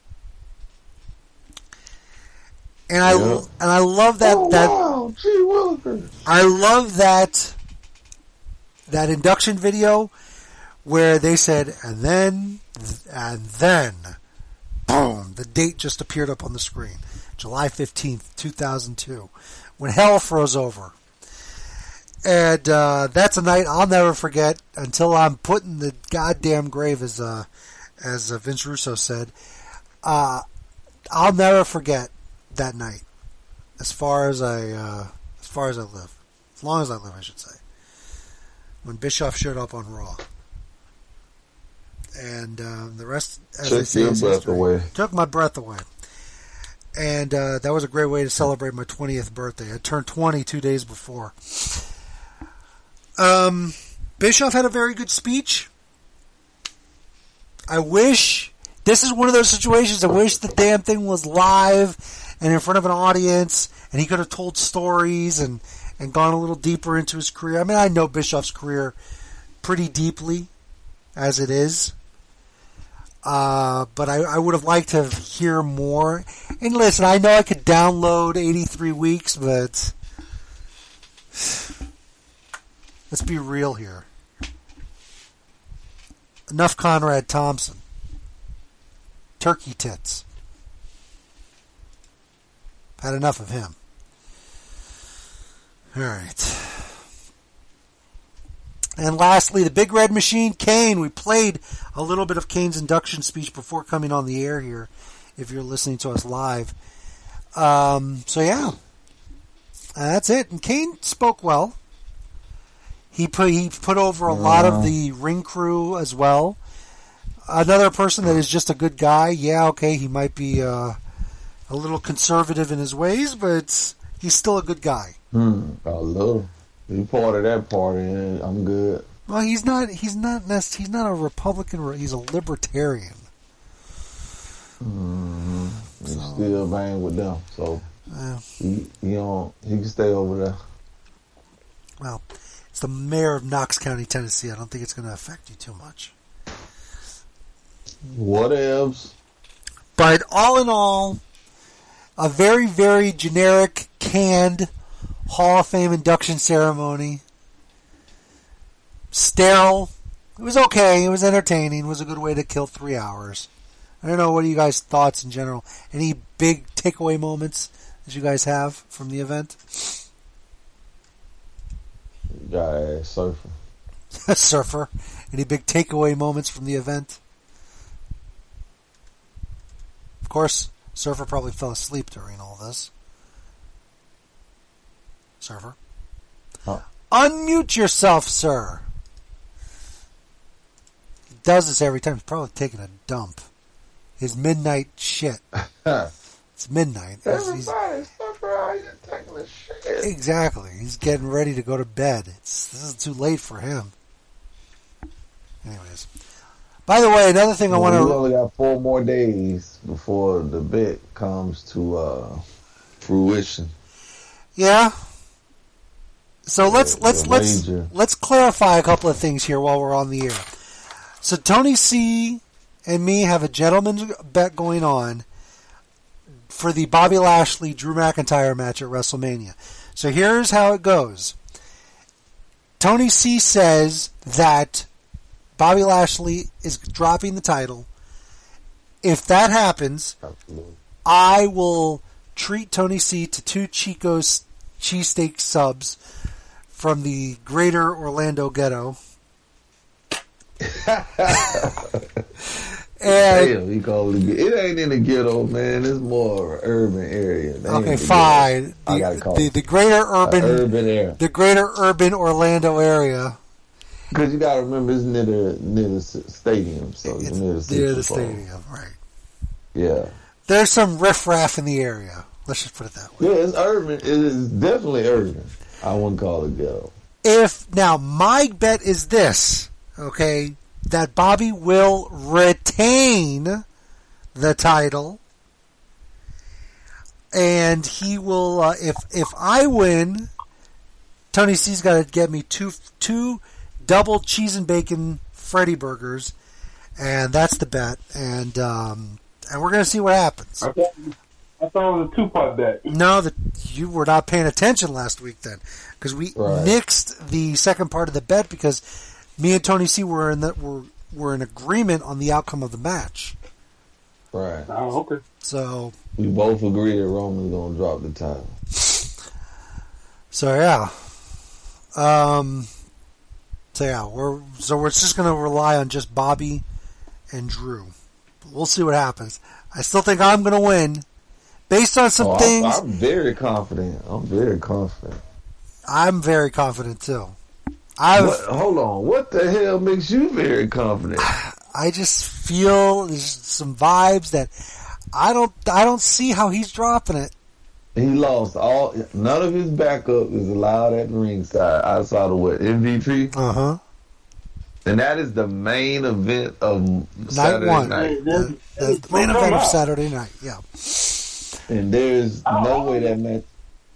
And I Yeah. and I love that oh, that wow. Gee Willikers. I love that that induction video where they said, and then, and then, boom, the date just appeared up on the screen. July fifteenth, two thousand two, when hell froze over. And uh, that's a night I'll never forget until I'm put in the goddamn grave, as uh, as uh, Vince Russo said. Uh, I'll never forget that night, as far as I uh, as far as I live, as long as I live, I should say. When Bischoff showed up on Raw, and uh, the rest, as Took they say, your is breath history. away. Took my breath away. And uh, that was a great way to celebrate my twentieth birthday. I turned twenty two days before. Um, Bischoff had a very good speech. I wish, this is one of those situations, I wish the damn thing was live and in front of an audience, and he could have told stories and, and gone a little deeper into his career. I mean, I know Bischoff's career pretty deeply, as it is. Uh, but I, I would have liked to hear more. And listen, I know I could download eighty-three weeks, but let's be real here. Enough Conrad Thompson. Turkey tits. Had enough of him. Alright. And lastly, the Big Red Machine, Kane. We played a little bit of Kane's induction speech before coming on the air here, if you're listening to us live. Um, so yeah, uh, that's it. And Kane spoke well. He put he put over a lot of the ring crew as well. Another person that is just a good guy. Yeah, okay, he might be uh, a little conservative in his ways, but he's still a good guy. Hmm, a little. You part of that party, and I'm good. Well, he's not. He's not. He's not a Republican. He's a libertarian. Mm-hmm. You So- still bang with them, so Uh, you, you know he can stay over there. well, it's the mayor of Knox County, Tennessee. I don't think it's going to affect you too much. Whatevs. But all in all, a very, very generic, canned Hall of Fame induction ceremony. Sterile. It was okay. It was entertaining. It was a good way to kill three hours. I don't know. What are you guys' thoughts in general? Any big takeaway moments that you guys have from the event? Guy surfer. Surfer. Any big takeaway moments from the event? Of course, Surfer probably fell asleep during all this. Surfer. Huh. Unmute yourself, sir. He does this every time. He's probably taking a dump. His midnight shit. It's midnight. He's- he's- Everybody suffer out here taking a shit. exactly. He's getting ready to go to bed. It's This is too late for him. Anyways. By the way, another thing I want We to... only got four more days before the bet comes to uh, fruition. Yeah. So let's The- let's the let's wager. let's clarify a couple of things here while we're on the air. So Tony C and me have a gentleman's bet going on for the Bobby Lashley Drew McIntyre match at WrestleMania. So here's how it goes. Tony C says that Bobby Lashley is dropping the title. If that happens, Absolutely. I will treat Tony C to two Chico's cheesesteak subs from the greater Orlando ghetto. And Damn, he called it. It ain't in the ghetto, man. It's more of an urban area. They ain't okay, in the fine. ghetto. I gotta The, call the, it the greater a urban, urban area. the greater urban Orlando area. Because you gotta remember, it's near the near the s- stadium, so It's it's near the, near the Central Park. stadium, right? Yeah, There's some riffraff in the area. Let's just put it that way. yeah, it's urban. It is definitely urban. I wouldn't call it ghetto. If now my bet is this, okay, that Bobby will retain the title, and he will. Uh, if if I win, Tony C's got to get me two two double cheese and bacon Freddy burgers, and that's the bet. And um, and we're gonna see what happens. I bet, I thought it was a two-part bet. No, that you were not paying attention last week then, because we Right. nixed the second part of the bet because me and Tony C were in that were were in agreement on the outcome of the match. Right. Oh, okay. So, We both agree that Roman's gonna drop the title. so yeah, um, so yeah, we're so we're just gonna rely on just Bobby and Drew. We'll see what happens. I still think I'm gonna win, based on some Oh, things. I'm, I'm very confident. I'm very confident. I'm very confident too. I've What, hold on. What the hell makes you very confident? I just feel there's some vibes that I don't I don't see how he's dropping it. He lost all. None of his backup is allowed at the ringside outside of what M V P, Uh huh. and that is the main event of Saturday one. night. The, the, the main event of Saturday night. Yeah. And there's no way that match.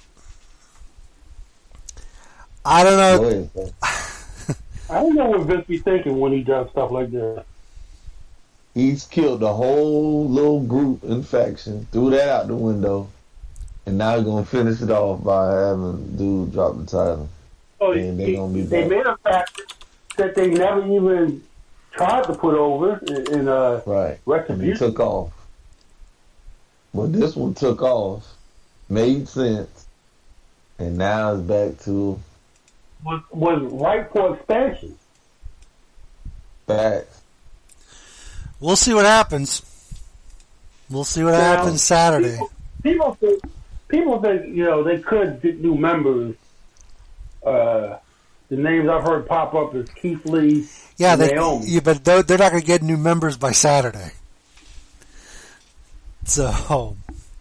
I don't know. Go ahead, sir. I don't know what Vince be thinking when he does stuff like that. He's killed the whole little group and faction, threw that out the window, and now he's gonna finish it off by having dude drop the title. Oh, And they he- gonna be they back. made a fact that they never even tried to put over in, in uh, Right. And he Retribution. took off. But this one took off, made sense, and now it's back to Was, was right for expansion. back. We'll see what happens. We'll see what Now, happens Saturday. People, people think, people think, you know, they could get new members. Uh, the names I've heard pop up is Keith Lee, Yeah, and they, Naomi. yeah, but they're, they're not going to get new members by Saturday. So,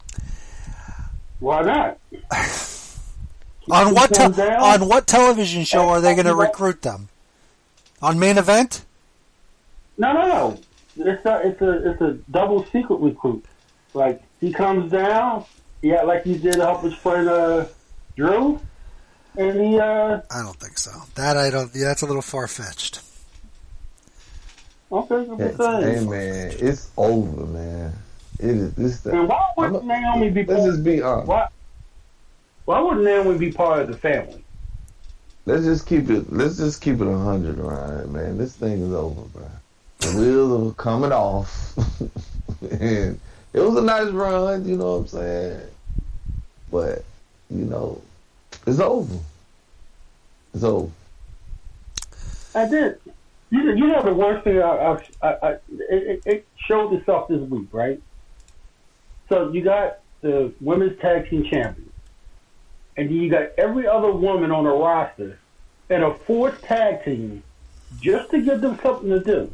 Why not? on what te- Keep them down. on what television show are they going to recruit them? On Main Event? No, no, no. It's a, it's a, it's a double secret recruit. Like he comes down, yeah, like he did help his friend uh, Drew, and he uh, I don't think so. That I don't. Yeah, that's a little far fetched. okay, I'm Hey, just saying. man, it's over, man. It is this. The, And why would I'm a- Naomi be? let's Part, just be honest. why? Why would Naomi be part of the family? Let's just keep it. Let's just keep it a hundred around it, man. This thing is over, bro. The wheels are coming off, and it was a nice run. You know what I'm saying? But you know, it's over. It's over. I did. You know, you know the worst thing. I, I, I, I it, it showed itself this week, right? So you got the women's tag team champion, and then you got every other woman on the roster and a fourth tag team just to give them something to do.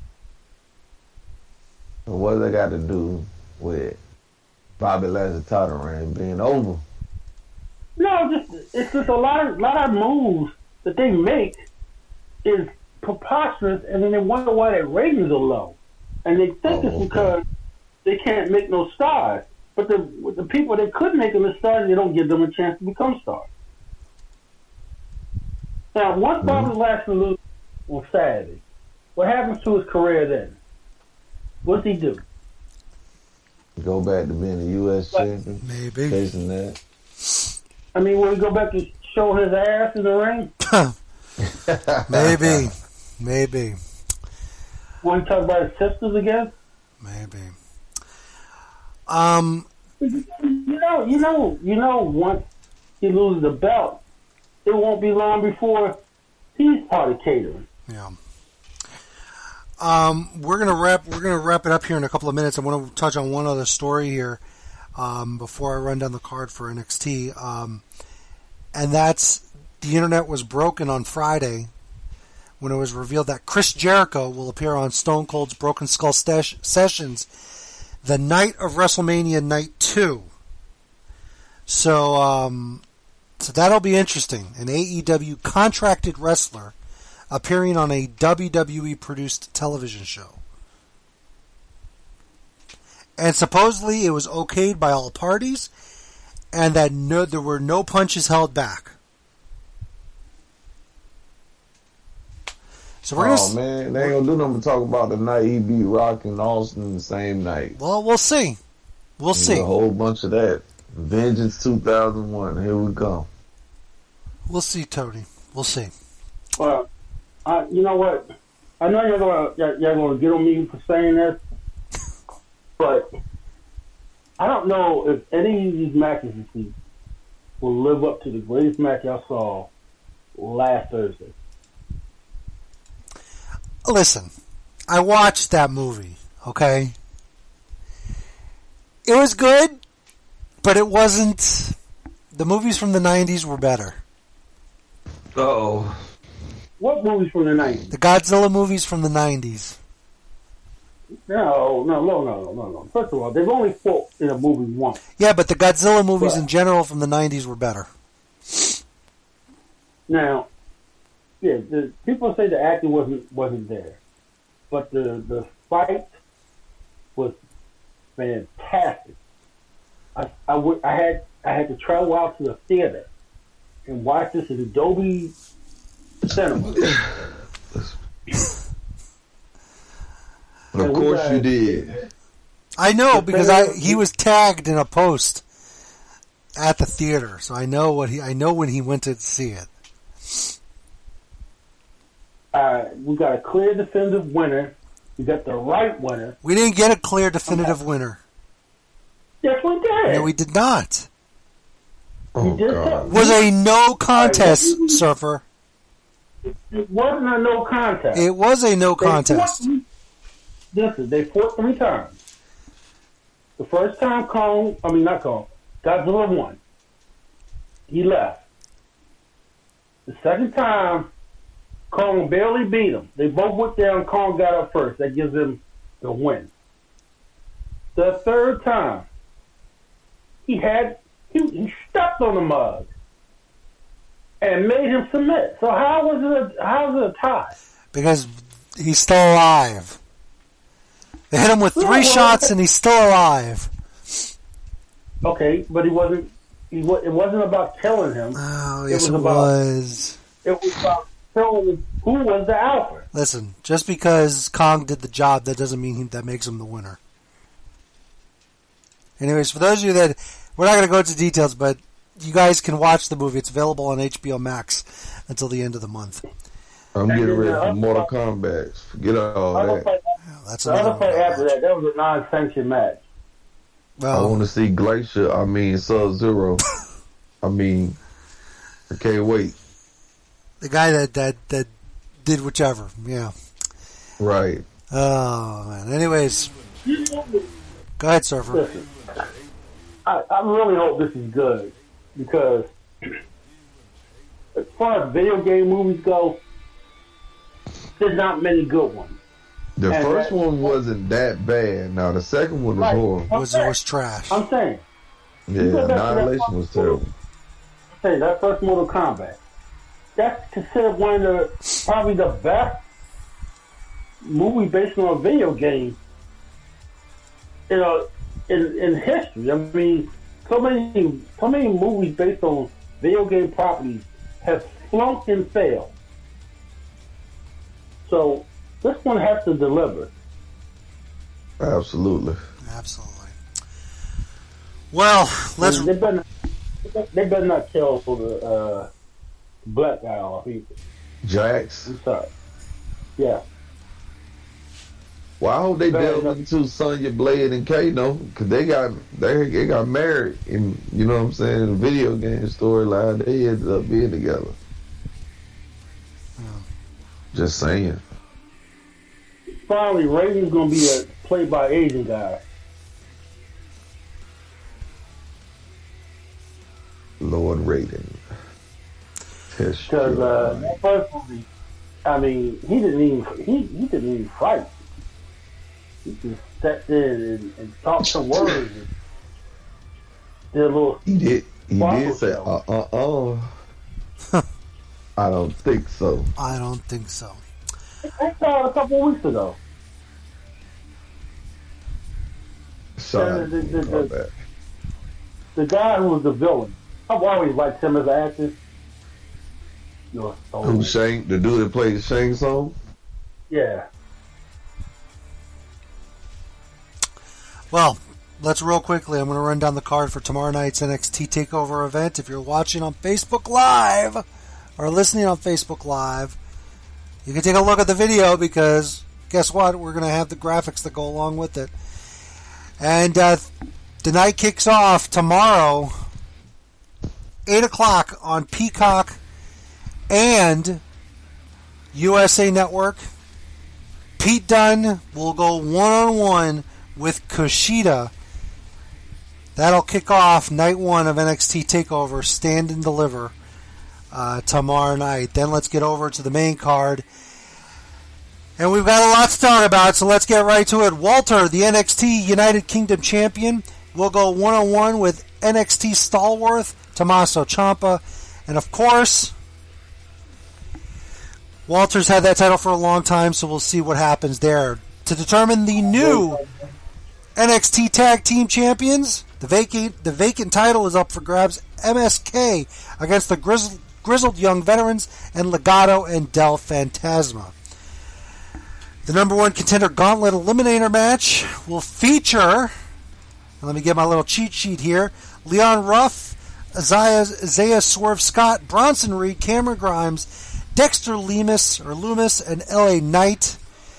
And what they got to do with Bobby Lashley title reign being over? No, just it's just a lot of lot of moves that they make is preposterous, and then they wonder why their ratings are low, and they think Oh, it's okay. because they can't make no stars. But the with the people that could make them a star, they don't give them a chance to become stars. Now, once Mm-hmm. Bobby Lashley loses on Saturday, what happens to his career then? What's he do? Go back to being a U S champion, Maybe. chasing that. I mean, will he go back to show his ass in the ring? Maybe. Maybe. Will he talk about his sisters again? Maybe. Um. You know, you know, you know. Once he loses the belt, it won't be long before he's part of catering. Yeah. Um, we're gonna wrap. We're gonna wrap it up here in a couple of minutes. I want to touch on one other story here um, before I run down the card for N X T, um, and that's the internet was broken on Friday when it was revealed that Chris Jericho will appear on Stone Cold's Broken Skull Stash- Sessions the night of WrestleMania Night Two. So, um, so that'll be interesting. An A E W contracted wrestler appearing on a W W E-produced television show. And supposedly it was okayed by all parties, and that no, there were no punches held back. So we're Oh gonna. man, they ain't gonna do nothing but talk about the night he beat Rock and Austin the same night. Well, we'll see. We'll see. A whole bunch of that. Vengeance two thousand one. Here we go. We'll see, Tony. We'll see. Well, uh, you know what? I know you're gonna you're, you're gonna get on me for saying this, but I don't know if any of these matches this week will live up to the greatest match I saw last Thursday. Listen, I watched that movie, okay? It was good, but it wasn't... The movies from the nineties were better. Uh-oh. What movies from the nineties? The Godzilla movies from the nineties. No, no, no, no, no, no, no. First of all, they've only fought in a movie once. Yeah, but the Godzilla movies Right. in general from the nineties were better. Now, yeah, the people say the acting wasn't wasn't there, but the the fight was fantastic. I I, would, I had I had to travel out to the theater and watch this in Dolby Cinema. Of And we course got- you did. I know, The because thing I is- he was tagged in a post at the theater, so I know what he I know when he went to see it. Uh, we got a clear definitive winner. We got the right winner. We didn't get a clear definitive winner. Yes, we did. No, we did not. Oh, did God. Was a no contest, Surfer. It wasn't a no contest. It was a no They fought contest. three- Listen, they fought three times. The first time Kong, I mean not Kong, Godzilla won. He left. The second time, Kong barely beat him. They both went down, Kong got up first. That gives him the win. The third time, he had, he, he stepped on the mug and made him submit. So how was it a, how was it a tie? Because he's still alive. They hit him with Yeah, three well, shots and he's still alive. Okay, but he wasn't. He wa- it wasn't about killing him. Oh, It yes, was it about- was. It was about killing who was the alpha. Listen, just because Kong did the job, that doesn't mean he, that makes him the winner. Anyways, for those of you that, we're not going to go into details, but you guys can watch the movie. It's available on H B O Max until the end of the month. I'm getting And ready then the for other Mortal fight- Kombat. Forget all Other that. fight, Well, that's the another other fight one. after that, that was a non-sanctioned match. I Well, want to see Glacier. I mean, Sub-Zero. I mean, I can't wait. the guy that, that, that did whichever. Yeah. Right. Oh, man. Anyways, go ahead, Surfer. Listen, I, I really hope this is good because as far as video game movies go, there's not many good ones. The And first that- one wasn't that bad. Now, the second one was Right. horrible. It was, it was trash. I'm saying, Yeah, go back to that Annihilation was first terrible. say that first Mortal Kombat, that's considered one of the probably the best movie based on a video game, you know, in in history. I mean, so many so many movies based on video game properties have flunked and failed. So this one has to deliver. Absolutely. Absolutely. Well, let's. They better not, they better not kill for the uh, black guy off either. Jax. I'm sorry. Yeah. Well, I hope they Very delve enough. into Sonya Blade and Kano because they got they they got married in, you know what I'm saying, in the video game storyline. They ended up being together. Just saying. Finally, Raiden's gonna be a played by Asian guy. Lord Raiden. Test Because your uh, mind. that first movie, I mean, he didn't even he, he didn't even fight. He just sat there and, and talked some words and did a little. He did. He Sparkle did say, show. uh, uh, uh. I don't think so. I don't think so. I saw it a couple of weeks ago. Sorry. the- the- My the- bad. The guy who was the villain, I've always liked him as an actor. You're so Who Shang? The dude that played Shang Tsung? yeah. Well, let's real quickly, I'm going to run down the card for tomorrow night's N X T TakeOver event. If you're watching on Facebook Live or listening on Facebook Live, you can take a look at the video because guess what? We're going to have the graphics that go along with it. And uh, the night kicks off tomorrow, eight o'clock on Peacock and U S A Network. Pete Dunne will go one-on-one with Kushida. That'll kick off night one of N X T TakeOver Stand and Deliver uh, tomorrow night. Then let's get over to the main card. And we've got a lot to talk about, so let's get right to it. Walter, the N X T United Kingdom Champion, will go one-on-one with N X T stalwart Tommaso Ciampa. And of course, Walter's had that title for a long time, so we'll see what happens there. To determine the new N X T Tag Team Champions, the vacant, the vacant title is up for grabs. M S K against the grizzled, grizzled young veterans and Legado and Del Fantasma. The number one contender gauntlet eliminator match will feature, let me get my little cheat sheet here, Leon Ruff, Isaiah, Isaiah Swerve Scott, Bronson Reed, Cameron Grimes, Dexter Loomis, or Loomis, and L A Knight.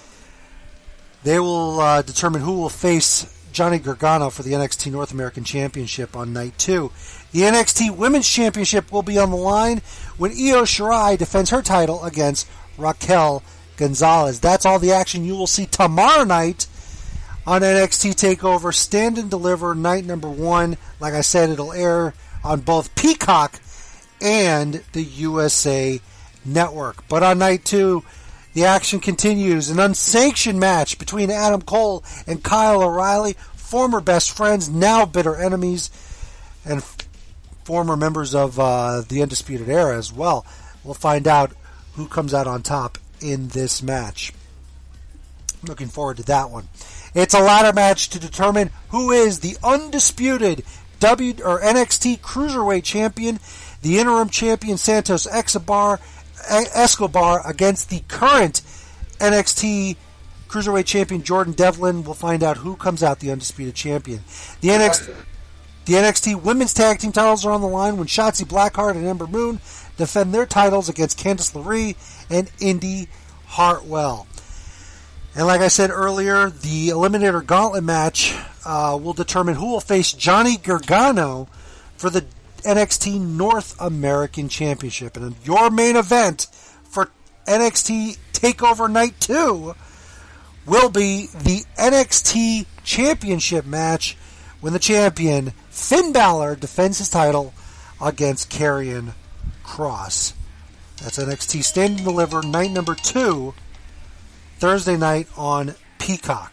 They will uh, determine who will face Johnny Gargano for the N X T North American Championship on night two. The N X T Women's Championship will be on the line when Io Shirai defends her title against Raquel Gonzalez. That's all the action you will see tomorrow night on N X T TakeOver Stand and Deliver night number one. Like I said, it'll air on both Peacock and the U S A Network. But on night two, the action continues. An unsanctioned match between Adam Cole and Kyle O'Reilly, former best friends, now bitter enemies, and f- former members of uh, the Undisputed Era as well. We'll find out who comes out on top in this match. Looking forward to that one. It's a ladder match to determine who is the undisputed W or N X T Cruiserweight Champion. The interim champion Santos Escobar, Escobar against the current N X T Cruiserweight Champion Jordan Devlin. We'll find out who comes out the undisputed champion. The N X T, the N X T Women's Tag Team titles are on the line when Shotzi Blackheart and Ember Moon defend their titles against Candice LeRae and Indy Hartwell. And like I said earlier, the Eliminator Gauntlet match uh, will determine who will face Johnny Gargano for the N X T North American Championship. And your main event for N X T TakeOver Night two will be the N X T Championship match when the champion, Finn Balor, defends his title against Karrion Kross. That's N X T Stand and Deliver night number two, Thursday night on Peacock.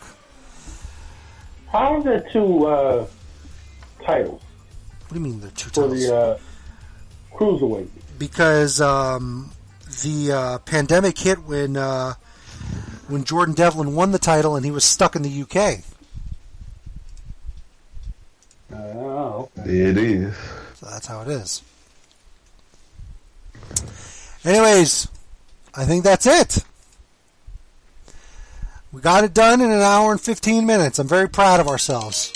How are there two uh, titles? What do you mean there are two for titles? the uh, Cruiserweight? Because um, the uh, pandemic hit when uh, when Jordan Devlin won the title and he was stuck in the U K. Oh, okay. It is. So that's how it is. Anyways, I think that's it. We got it done in an hour and fifteen minutes. I'm very proud of ourselves.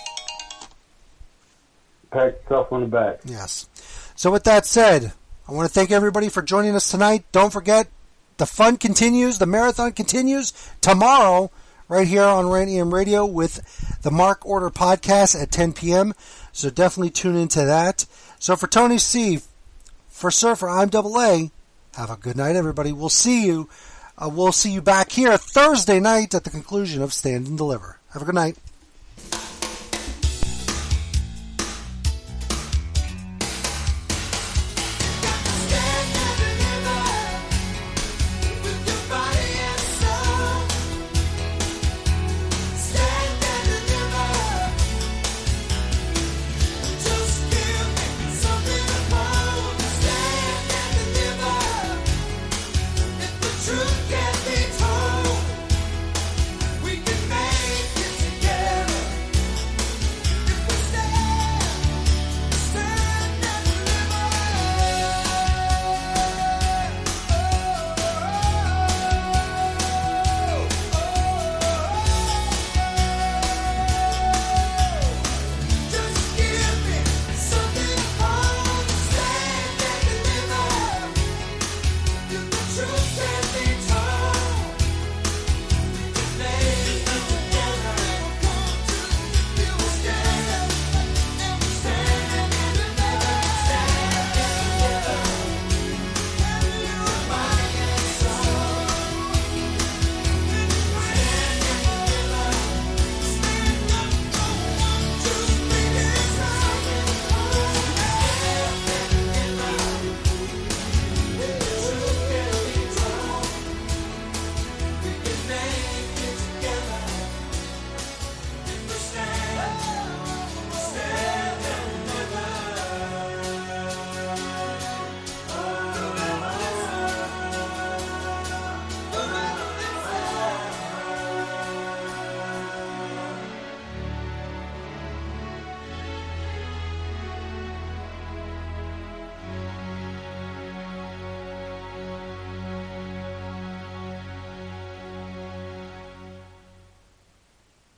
Pat yourself on the back. Yes. So with that said, I want to thank everybody for joining us tonight. Don't forget, the fun continues. The marathon continues tomorrow right here on Rantium Radio with the Mark Order podcast at ten p.m. So definitely tune into that. So for Tony C, for Surfer, I'm Double A. Have a good night, everybody. We'll see you. Uh, we'll see you back here Thursday night at the conclusion of Stand and Deliver. Have a good night.